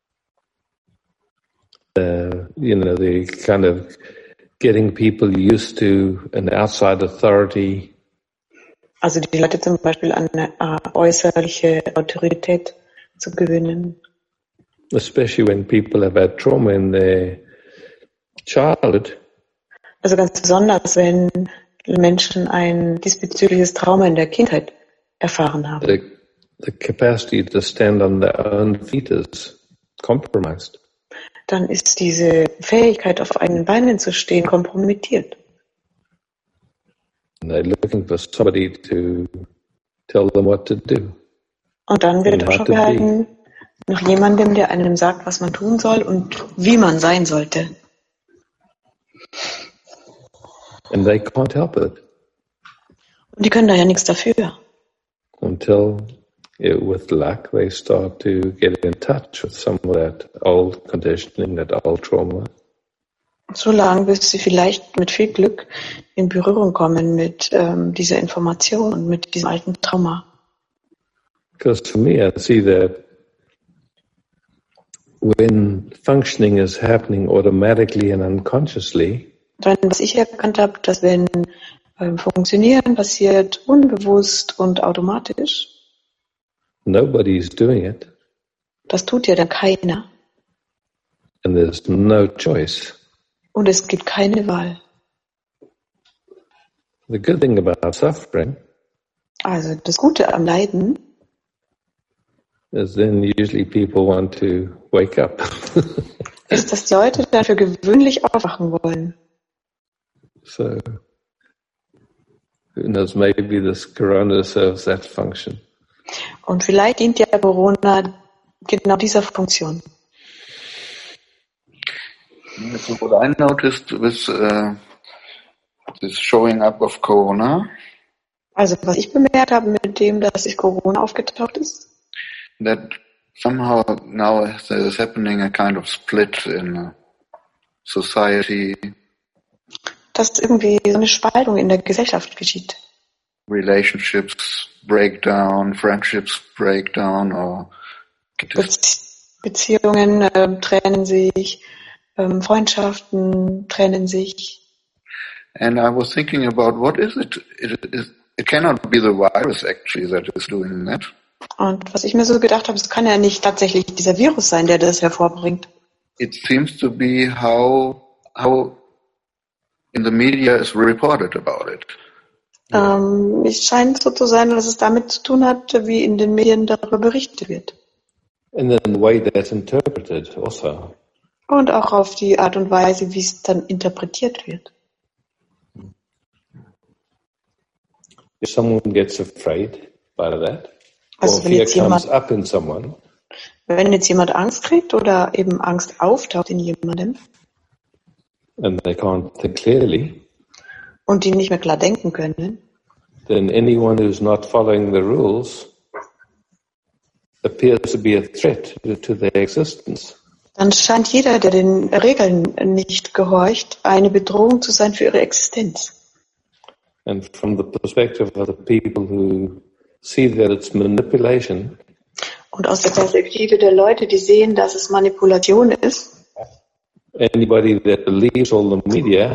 Uh, you know, the kind of getting people used to an outside authority, Also die Leute zum Beispiel an eine äh, äußerliche Autorität zu gewöhnen. especially when people have had trauma in their childhood. Also ganz besonders, wenn Menschen ein diesbezügliches Trauma in der Kindheit erfahren haben. The, the capacity to stand on their own feet is compromised. Dann ist diese Fähigkeit, auf eigenen Beinen zu stehen, kompromittiert. And they're looking for somebody to tell them what to do. Und dann wird Ja, Ausschau to be. gehalten nach jemandem, der einem sagt, was man tun soll und wie man sein sollte. And they can't help it Und die können da ja nichts dafür. until, eh, with luck, they start to get in touch with some of that old conditioning, that old trauma. So lange, bis sie vielleicht mit viel Glück in Berührung kommen mit ähm, dieser Information und mit diesem alten Trauma. Because for me, I see that when functioning is happening automatically and unconsciously, Denn was ich erkannt habe, dass wenn ähm, Funktionieren passiert unbewusst und automatisch, nobody's doing it, das tut ja dann keiner. and there's no choice. Und es gibt keine Wahl. The good thing about suffering Also das Gute am Leiden is then usually people want to wake up. ist, dass die Leute dafür gewöhnlich aufwachen wollen. So, who knows, maybe this corona serves that function. Und vielleicht dient ja Corona genau dieser Funktion. So what I noticed with uh, this showing up of Corona, Also was ich bemerkt habe mit dem, dass sich Corona aufgetaucht ist, that somehow now there is happening a kind of split in uh, society, dass irgendwie so eine Spaltung in der Gesellschaft geschieht. relationships break down, friendships break down, or Bezie- Beziehungen äh, trennen sich, ähm, Freundschaften trennen sich. and I was thinking about what is it? It, it, it cannot be the virus actually that is doing that. Und was ich mir so gedacht habe, es kann ja nicht tatsächlich dieser Virus sein, der das hervorbringt. It seems to be how how in the media is reported about it. Ähm, es scheint so zu sein, dass es damit zu tun hat, wie in den Medien darüber berichtet wird. And then the way that's interpreted also. Und auch auf die Art und Weise, wie es dann interpretiert wird. If someone gets afraid by that, Also or wenn fear jetzt comes jemand, up in someone, wenn jetzt jemand Angst kriegt oder eben Angst auftaucht in jemandem and they can't think clearly, und die nicht mehr klar denken können, then anyone who's not following the rules appears to be a threat to, to their existence. dann scheint jeder, der den Regeln nicht gehorcht, eine Bedrohung zu sein für ihre Existenz. And from the perspective of the people who see that it's manipulation, Und aus der Perspektive der Leute, die sehen, dass es Manipulation ist, anybody that believes all the media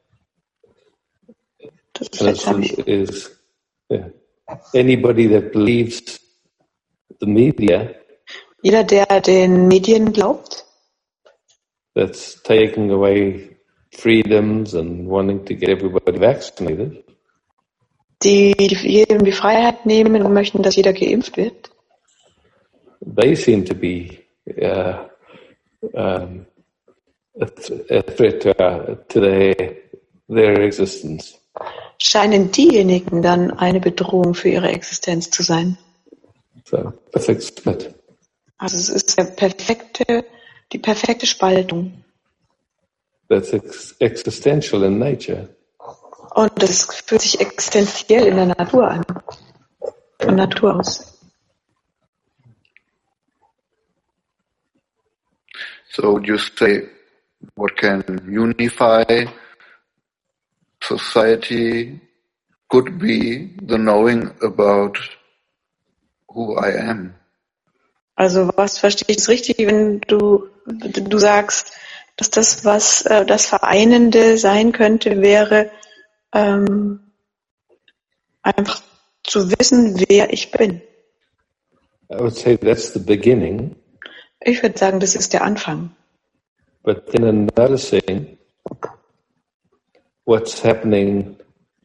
das is, vielleicht habe ich, is yeah, anybody that believes the media jeder, der den Medien glaubt, that's taking away freedoms and wanting to get everybody vaccinated, die jedem die Freiheit nehmen und möchten, dass jeder geimpft wird, they seem to be uh, um, a, th- a threat to, uh, to their, their existence. scheinen diejenigen dann eine Bedrohung für ihre Existenz zu sein. So, perfect split. Also es ist der perfekte, die perfekte Spaltung. That's ex- existential in nature. Und das fühlt sich existenziell in der Natur an. Von Natur aus. So would you say what can unify society could be the knowing about who I am? Also was verstehe ich das richtig, wenn du, du sagst, dass das, was äh, das Vereinende sein könnte, wäre ähm, einfach zu wissen, wer ich bin. I would say that's the beginning, Ich würde sagen, das ist der Anfang. but then in noticing what's happening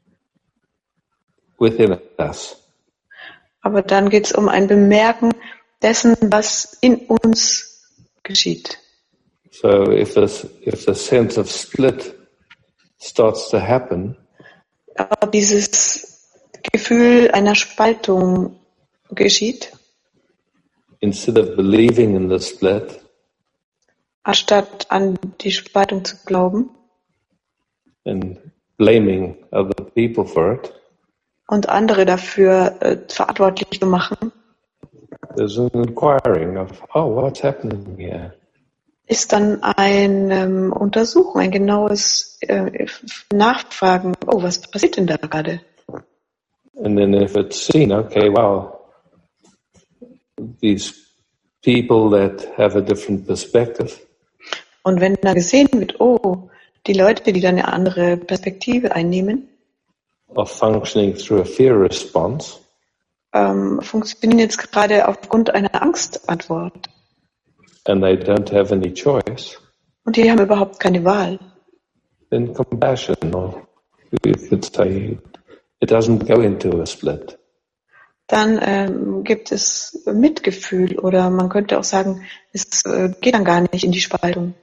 within us. Aber dann geht es um ein Bemerken dessen, was in uns geschieht. So if this, if the sense of split starts to happen, Aber dieses Gefühl einer Spaltung geschieht, instead of believing in the split, anstatt an die Spaltung zu glauben and blaming other people for it, und andere dafür äh, verantwortlich zu machen, there's an inquiring of, oh, what's happening here? ist dann ein ähm, Untersuchen, ein genaues äh, Nachfragen, oh, was passiert denn da gerade? And then if it's seen, okay, wow, these people that have a different perspective, Und wenn da gesehen wird, oh, die Leute, die dann eine andere Perspektive einnehmen, are functioning through a fear response, ähm, funktionieren jetzt gerade aufgrund einer Angstantwort. and they don't have any choice, Und die haben überhaupt keine Wahl. then compassion, or you could say it doesn't go into a split. Dann ähm, gibt es Mitgefühl oder man könnte auch sagen, es äh, geht dann gar nicht in die Spaltung.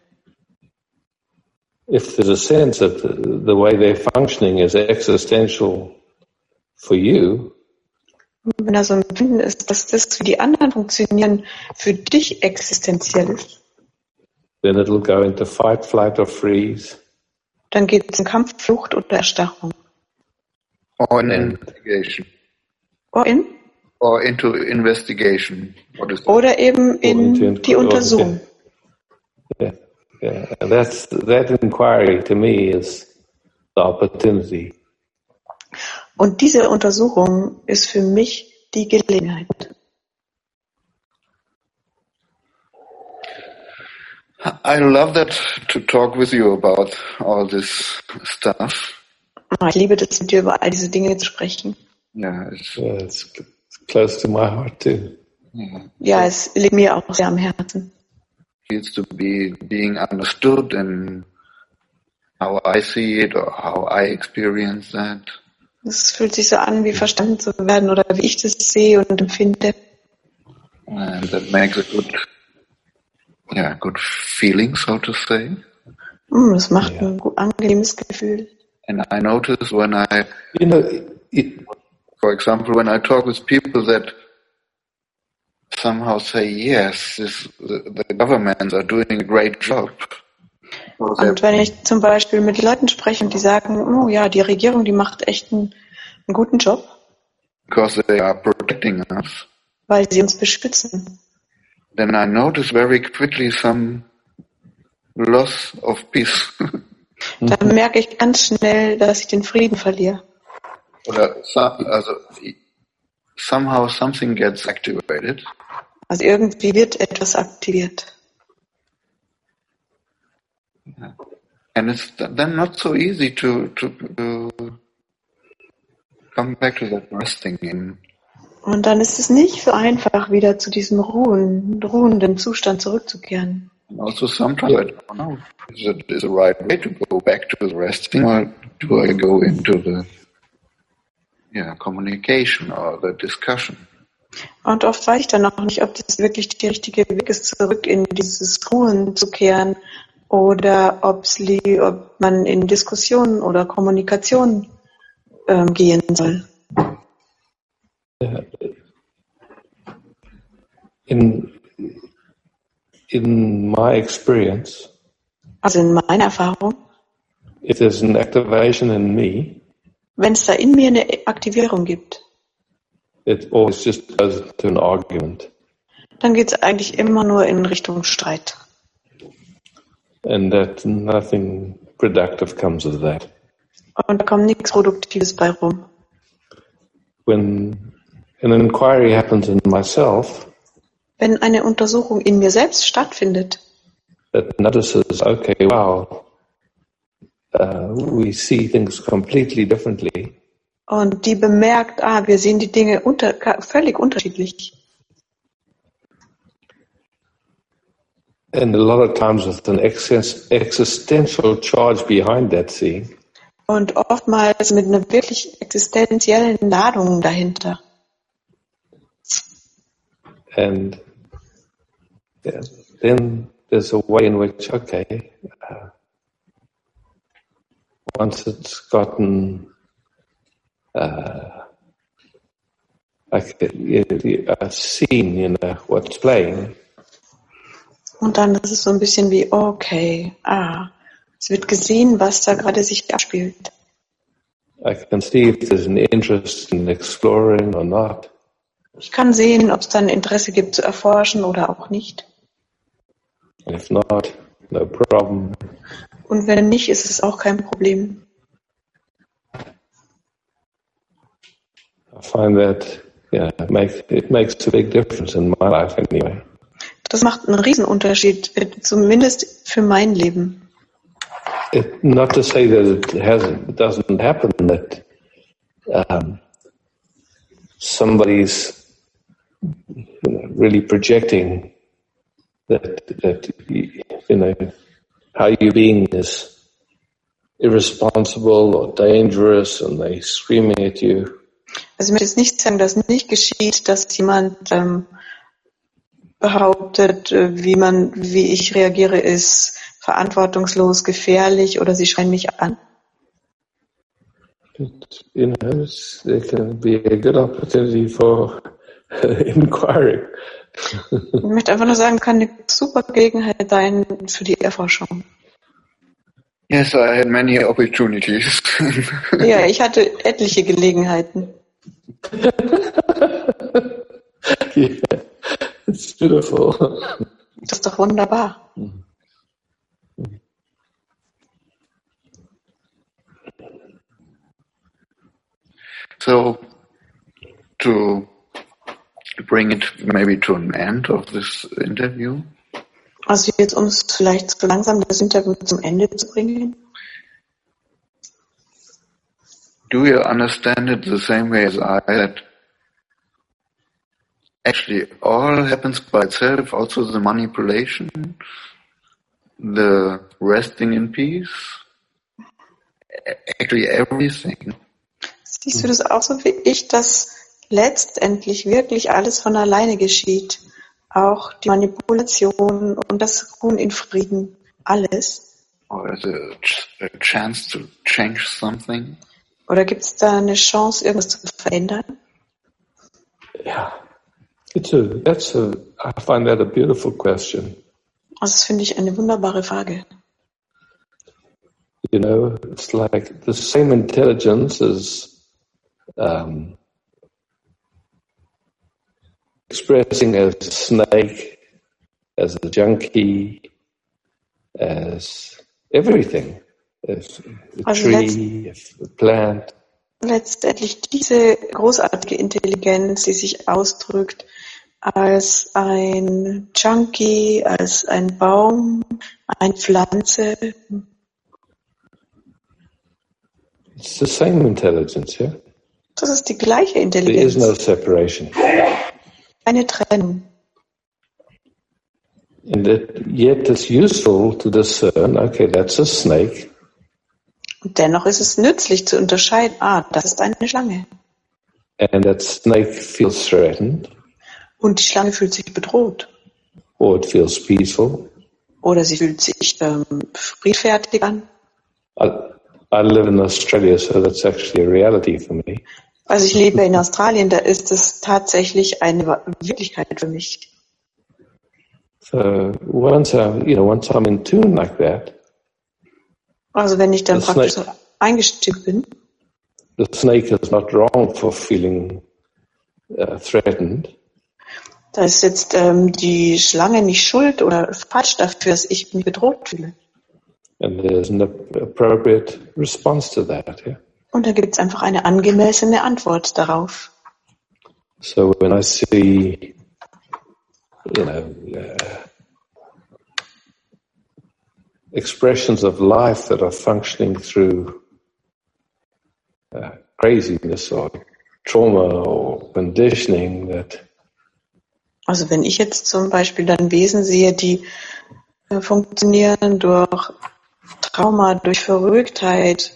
If there's a sense that the, the way they're functioning is existential for you, Wenn da so ein Empfinden ist, dass das, wie die anderen funktionieren, für dich existenziell ist, then it'll go into fight, flight or freeze. dann geht es in Kampf, Flucht oder Erstarrung. Or in investigation. Or in? Or into investigation. What is that? Oder eben in into- die Untersuchung. Yeah, yeah. And that's that inquiry to me is the opportunity. Und diese Untersuchung ist für mich die Gelegenheit. I love that to talk with you about all this stuff. Ich liebe es, mit dir über all diese Dinge zu sprechen. Yeah, it's, Yeah, it's close to my heart too. yeah. Ja, es liegt mir auch sehr am Herzen. Feels to be being understood and how I see it or how I experience that. Es fühlt sich so an, wie verstanden zu werden oder wie ich das sehe und empfinde. And that makes a good, yeah, good feeling, so to say. Mm, Das macht Ja. ein gut, angenehmes Gefühl. And I notice when I, You know, it, for example, when I talk with people that somehow say, yes, this, the, the governments are doing a great job. Or they're- Und wenn ich zum Beispiel mit Leuten spreche und die sagen, oh ja, die Regierung, die macht echt einen, einen guten Job, because they are protecting us, weil sie uns beschützen, then I notice very quickly some loss of peace. dann merke ich ganz schnell, dass ich den Frieden verliere. Oder so, also, somehow something gets activated. Also irgendwie wird etwas aktiviert. And it's then not so easy to, to, to come back to that resting in. Und dann ist es nicht so einfach, wieder zu diesem ruhen, ruhenden Zustand zurückzukehren. And also sometimes I don't know, is it is the right way to go back to the resting, or do I go into the yeah communication or the discussion? Und oft weiß ich dann noch nicht, ob das wirklich der richtige Weg ist, zurück in dieses Ruhen zu kehren oder ob's li- ob man in Diskussionen oder Kommunikation ähm, gehen soll. in in my experience, Also in meiner Erfahrung, if there's an activation in me, wenn es da in mir eine Aktivierung gibt, it always just goes to an argument, dann geht es eigentlich immer nur in Richtung Streit. and that nothing productive comes of that. Und da kommt nichts Produktives bei rum. When an inquiry happens in myself, Wenn eine Untersuchung in mir selbst stattfindet, that notices, okay, wow, uh, we see things completely differently, und die bemerkt, ah, wir sehen die Dinge unter, völlig unterschiedlich. and a lot of times with an exis- existential charge behind that seeing, Und oftmals mit einer wirklich existenziellen Ladung dahinter. and yeah, then there's a way in which, okay, uh, once it's gotten, uh, like I've seen, you know, what's playing, Und dann ist es so ein bisschen wie, okay, ah, es wird gesehen, was da gerade sich abspielt. I can see if there's an interest in exploring or not. Ich kann sehen, ob es dann Interesse gibt zu erforschen oder auch nicht. And if not, no problem. Und wenn nicht, ist es auch kein Problem. I find that, yeah, it makes, it makes a big difference in my life anyway. Das macht einen Riesenunterschied, äh, zumindest für mein Leben. It, not to say that it hasn't, it doesn't happen that um, somebody's you know, really projecting that that you know how your being is irresponsible or dangerous and they screaming at you. Also ich möchte jetzt nicht sagen, dass nicht geschieht, dass jemand ähm, behauptet, äh, wie man, wie ich reagiere, ist verantwortungslos, gefährlich oder sie schreien mich an. But, you know, it's, there can be a good opportunity for inquiry. Ich möchte einfach nur sagen, kann eine super Gelegenheit sein für die Erforschung. Yes, I had many opportunities. Ja, ich hatte etliche Gelegenheiten. Yeah, it's beautiful. Das ist doch wunderbar. So, to bring it maybe to an end of this interview. Also jetzt, um es vielleicht so langsam das Interview zum Ende zu bringen. Do you understand it the same way as I, that actually all happens by itself, also the manipulation, the resting in peace, actually everything? Siehst du das auch so wie ich, dass letztendlich wirklich alles von alleine geschieht? Auch die Manipulation und das Ruhen in Frieden, alles? Or is there a chance to change something? Oder gibt es da eine Chance, irgendwas zu verändern? Yeah, it's a, that's a, I find that a beautiful question. Also das finde ich eine wunderbare Frage. You know, it's like the same intelligence as um, expressing as a snake, as a junkie, as everything, as a Also tree, a plant. Letztendlich diese großartige Intelligenz, die sich ausdrückt als ein Junkie, als ein Baum, eine Pflanze. It's the same intelligence, yeah? Das ist die gleiche There is Intelligenz. no separation. Eine Trennung. And it, yet it's useful to discern, okay, that's a snake. Und dennoch ist es nützlich zu unterscheiden, ah, das ist eine Schlange. And that snake feels threatened, Und die Schlange fühlt sich bedroht. or it feels peaceful. Oder sie fühlt sich ähm, friedfertig an. I, I live in Australia, so that's actually a reality for me. Also ich lebe in Australien, da ist es tatsächlich eine Wirklichkeit für mich. So once I, you know, once I'm in tune like that, Also wenn ich dann The praktisch so snake. eingestimmt bin, the snake is not wrong for feeling uh, threatened. da ist jetzt ähm, die Schlange nicht schuld oder falsch dafür, dass ich mich bedroht fühle. And there's an appropriate response to that. Yeah? Und da gibt es einfach eine angemessene Antwort darauf. So when I see, you know, uh, expressions of life that are functioning through uh, craziness or trauma or conditioning, that Also wenn ich jetzt zum Beispiel dann Wesen sehe, die äh, funktionieren durch Trauma, durch Verrücktheit,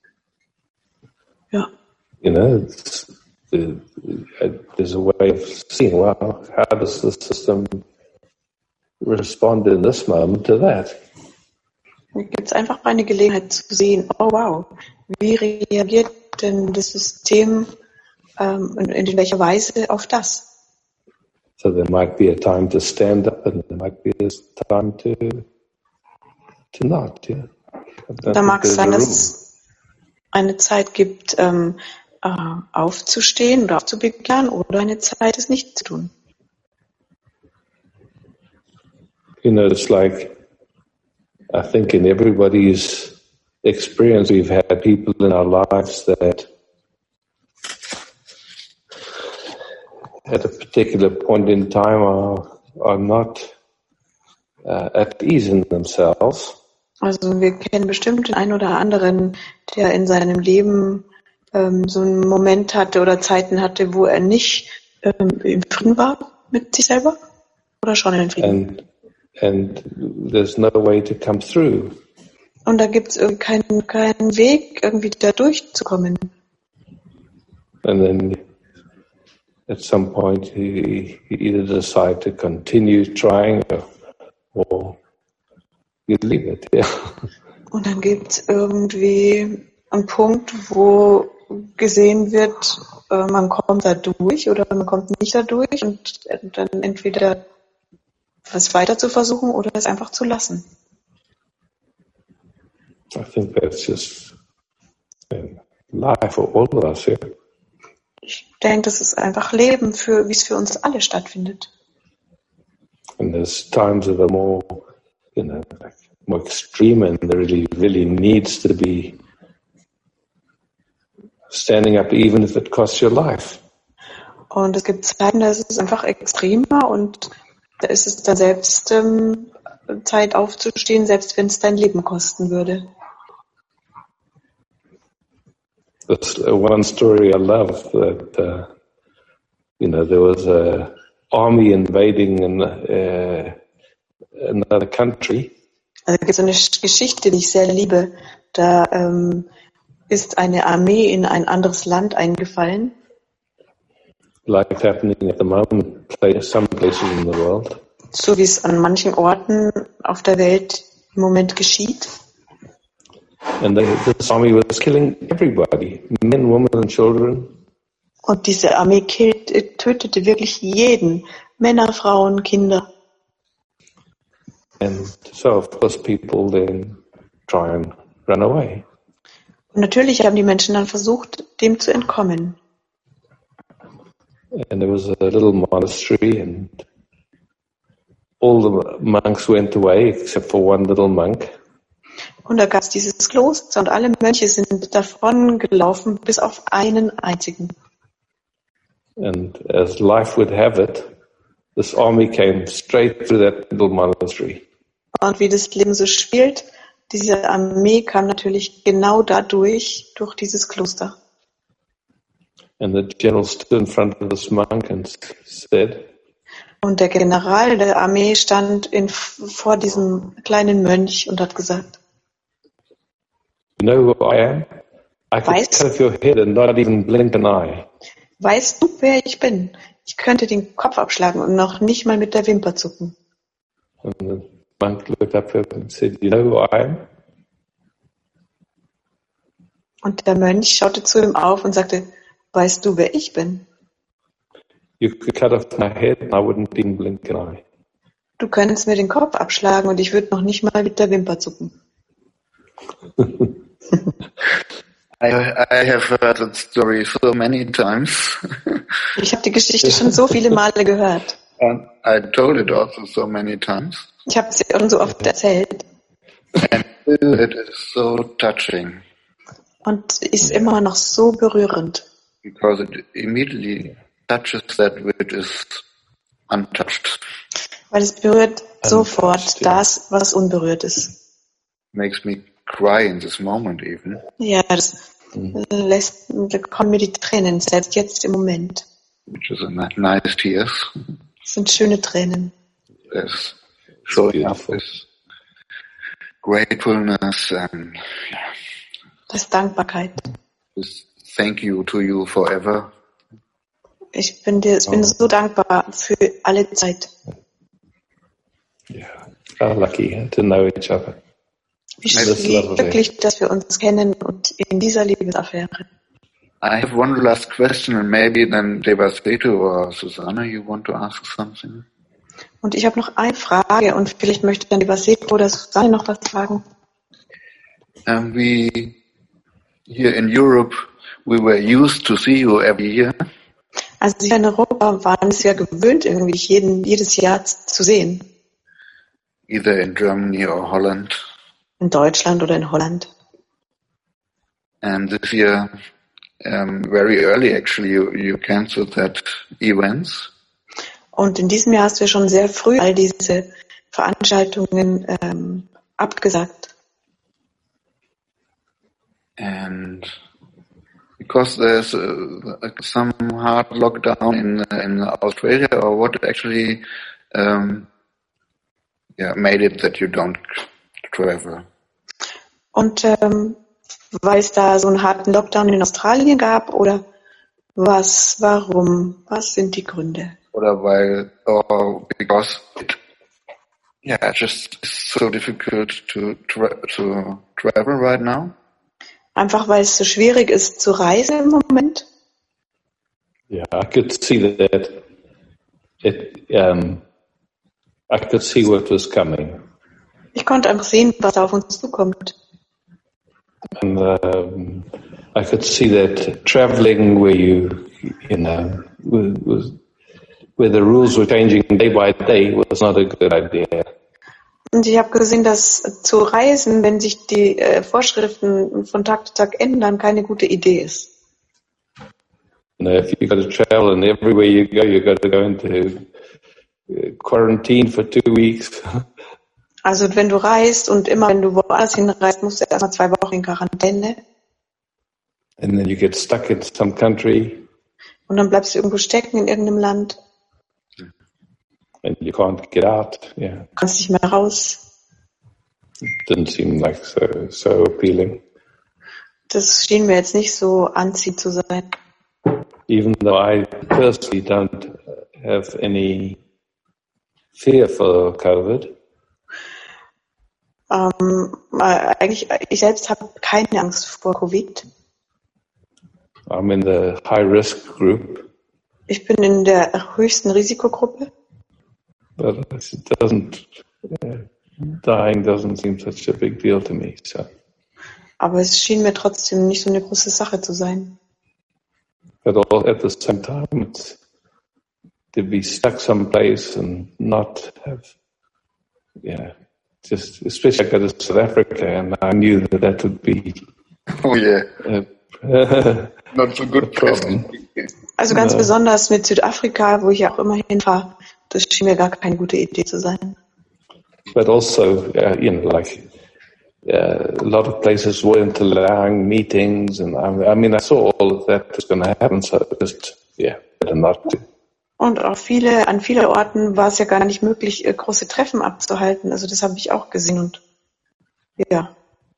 ja, you know, it's, the, uh, there's a way of seeing, well, how does the system respond in this moment to that? da gibt es einfach eine Gelegenheit zu sehen, oh wow, wie reagiert denn das System ähm, in, in welcher Weise auf das? So there might be a time to stand up and there might be a time to to not, yeah. Da mag es sein, dass es eine Zeit gibt, ähm, äh, aufzustehen oder aufzubegehren oder eine Zeit, es nicht zu tun. You know, it's like, I think in everybody's experience, we've had people in our lives that at a particular point in time are, are not uh, at ease in themselves. Also wir kennen bestimmt den einen oder anderen, der in seinem Leben ähm, so einen Moment hatte oder Zeiten hatte, wo er nicht ähm, im Frieden war mit sich selber oder schon in Frieden. And, and there's no way to come through. Und da gibt es irgendwie keinen, keinen Weg, irgendwie da durchzukommen. And then at some point you, you either decide to continue trying or, or you leave it. Yeah. Und dann gibt es irgendwie einen Punkt, wo gesehen wird, äh, man kommt da durch oder man kommt nicht da durch und dann entweder was weiter zu versuchen oder es einfach zu lassen. I think that's just life for all of us here. Ich denke, das ist einfach Leben, für, wie es für uns alle stattfindet. And there's times that are more, you know, like more extreme, and there really, really needs to be standing up, even if it costs your life. Und es gibt Zeiten, da ist es einfach extremer und da ist es dann selbst ähm, Zeit aufzustehen, selbst wenn es dein Leben kosten würde. That's uh, one story I love, that, uh, you know, there was a army invading an, uh, another country. Also es gibt so eine Geschichte, die ich sehr liebe. Da ähm, ist eine Armee in ein anderes Land eingefallen. Like happening at the moment, some places in the world. So wie es an manchen Orten auf der Welt im Moment geschieht. And they, this army was killing everybody, men, women and children. Und diese Armee killt, tötete wirklich jeden, Männer, Frauen, Kinder. And so of course people then try and run away. Und natürlich haben die Menschen dann versucht, dem zu entkommen. And there was a little monastery, and all the monks went away except for one little monk. Und da gab es dieses Kloster und alle Mönche sind davon gelaufen, bis auf einen einzigen. And as life would have it, this army came straight through that little monastery. Und wie das Leben so spielt, diese Armee kam natürlich genau dadurch, durch dieses Kloster. And the general stood in front of this monk and said, Und der General der Armee stand in, vor diesem kleinen Mönch und hat gesagt, you know who I am? I could Weißt- cut off your head and not even blink an eye. weißt du, wer ich bin? Ich könnte den Kopf abschlagen und noch nicht mal mit der Wimper zucken. And the monk looked up at him and said, you know who I am? Und der Mönch schaute zu ihm auf und sagte, weißt du, wer ich bin? You could cut off my head and I wouldn't even blink an eye. Du könntest mir den Kopf abschlagen und ich würde noch nicht mal mit der Wimper zucken. I, I have heard that story so many times. Ich habe die Geschichte schon so viele Male gehört. And I told it also so many times. Ich habe sie schon so oft erzählt And still it is so touching und ist immer noch so berührend, because it immediately touches that which is untouched. weil es berührt sofort Untouched, ja. das, was unberührt ist. Makes me cry in this moment even. Ja, das lässt, da kommen mir die Tränen, selbst jetzt im Moment. Which is a ni- nice tears. Das sind schöne Tränen. There's showing up beautiful. this gratefulness and Das ist Dankbarkeit. this thank you to you forever. Ich bin dir, ich bin so dankbar für alle Zeit. Yeah, how lucky to know each other. Wie, Das wie lovely. glücklich, dass wir uns kennen und in dieser Liebesaffäre. I have one last question and maybe then Devasito or Susanna, you want to ask something? Und ich habe noch eine Frage und vielleicht möchte dann die Vaseko oder Susanne noch was fragen. Um, we, here in Europe, we were used to see you every year. Also hier in Europa waren es ja gewöhnt, irgendwie dich jeden, jedes Jahr zu sehen. Either in Germany or Holland. In Deutschland oder in Holland. And this year, um, very early actually, you, you canceled that events. Und in diesem Jahr hast du schon sehr früh all diese Veranstaltungen ähm, abgesagt. And because there's uh, some hard lockdown in uh, in Australia, or what actually um, yeah, made it that you don't travel? Und ähm, weil es da so einen harten Lockdown in Australien gab oder was, warum, was sind die Gründe? Oder weil, or because it, yeah, just it's so difficult to tra- to travel right now. Einfach weil es so schwierig ist zu reisen im Moment? Yeah, I could see that. It, um, I could see what was coming. Ich konnte einfach sehen, was auf uns zukommt. And um, I could see that traveling where you, you know, was, was, where the rules were changing day by day was not a good idea. Und ich habe gesehen, dass zu reisen, wenn sich die äh, Vorschriften von Tag zu Tag ändern, keine gute Idee ist. You know, if you got to travel and everywhere you go, you got to go into uh, quarantine for two weeks. Also wenn du reist und immer, wenn du woanders hinreist, musst du erstmal zwei Wochen in Quarantäne. And then you get stuck in some country. Und dann bleibst du irgendwo stecken in irgendeinem Land. And you can't get out. Yeah, Kannst nicht mehr raus. didn't seem like so so appealing. Das schien mir jetzt nicht so anziehend zu sein. Even though I personally don't have any fear for COVID. Ähm, äh, eigentlich, ich selbst habe keine Angst vor Covid. I'm in the high risk group, Ich bin in der höchsten Risikogruppe. but it doesn't uh, dying doesn't seem such a big deal to me. So, Aber es schien mir trotzdem nicht so eine große Sache zu sein. but all, at the same time, it's to be stuck someplace and not have, yeah, just especially I go to South Africa, and I knew that that would be Oh yeah, a, not so good problem. Also ganz Ja. besonders mit Südafrika, wo ich ja auch immer hinfahre, das schien mir gar keine gute Idee zu sein. But also, uh, you know, like uh, a lot of places weren't allowing meetings, and I, I mean, I saw all of that was going to happen, so just, yeah, better not to. Und auch viele, an vielen Orten war es ja gar nicht möglich, äh, große Treffen abzuhalten. Also das habe ich auch gesehen und ja.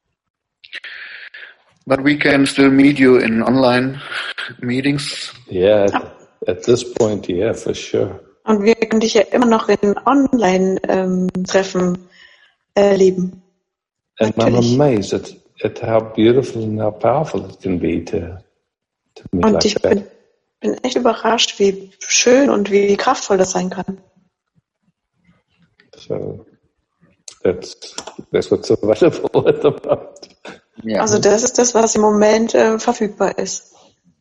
But we can still meet you in online meetings. Yeah, at, at this point, yeah, for sure. Und wir können dich ja immer noch in Online-Treffen erleben. And Natürlich. I'm amazed at, at how beautiful and how powerful it can be to, to meet Und like ich that. bin, bin echt überrascht, wie schön und wie kraftvoll das sein kann. So that's that's what's available at the moment. Yeah. Also das ist das, was im Moment äh, verfügbar ist.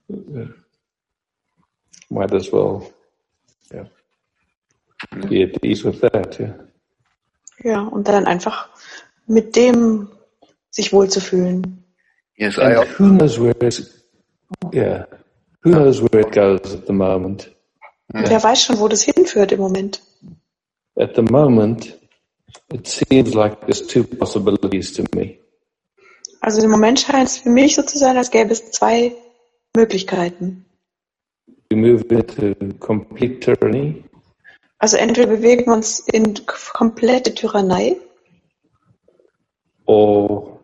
Might as well, yeah, be at ease with that. Yeah. Ja, und dann einfach mit dem sich wohlzufühlen. Yes, I And who knows where it's, yeah, who knows where it goes at the moment. Und wer weiß schon, wo das hinführt im Moment. At the moment, it seems like there's two possibilities to me. Also im Moment scheint es für mich so zu sein, als gäbe es zwei Möglichkeiten. We move into complete tyranny, Also entweder bewegen wir uns in k- komplette Tyrannei or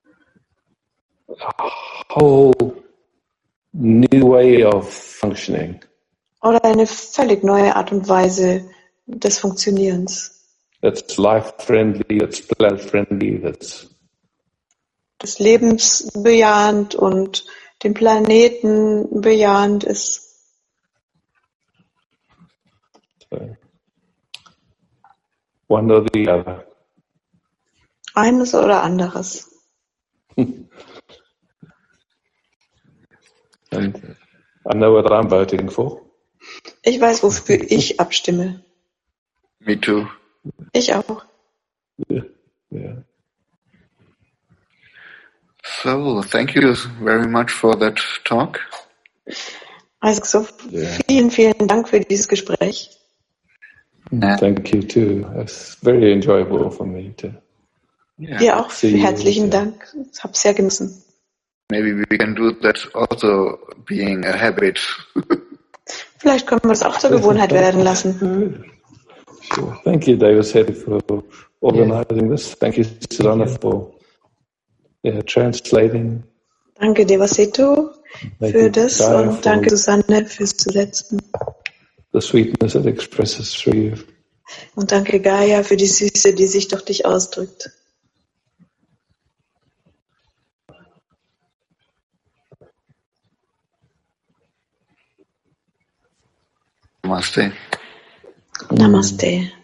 a whole new way of functioning. oder eine völlig neue Art und Weise des Funktionierens. That's life-friendly, that's planet-friendly, that's Das lebensbejahend und den Planeten bejahend ist. uh, one or the other. Eines oder anderes. And I know what I'm voting for. Ich weiß, wofür ich abstimme. me too. Ich auch. Yeah. Yeah. So thank you very much for that talk. Also so Ja. vielen, vielen Dank für dieses Gespräch. Yeah. Thank you too. It's very enjoyable for me too. Yeah. Dir auch See you. herzlichen Dank. Ich habe sehr genossen. Maybe we can do that also being a habit. Vielleicht können wir es auch zur Gewohnheit werden lassen. Sure. Thank you, David Seddy, for organizing this. Thank you, Susanna, for uh, translating. Danke Devasito Thank für you, das Gaia, und danke for Susanne fürs Zusetzen. the sweetness that expresses through you. Und danke Gaia für die Süße, die sich durch dich ausdrückt. Namaste. Namaste.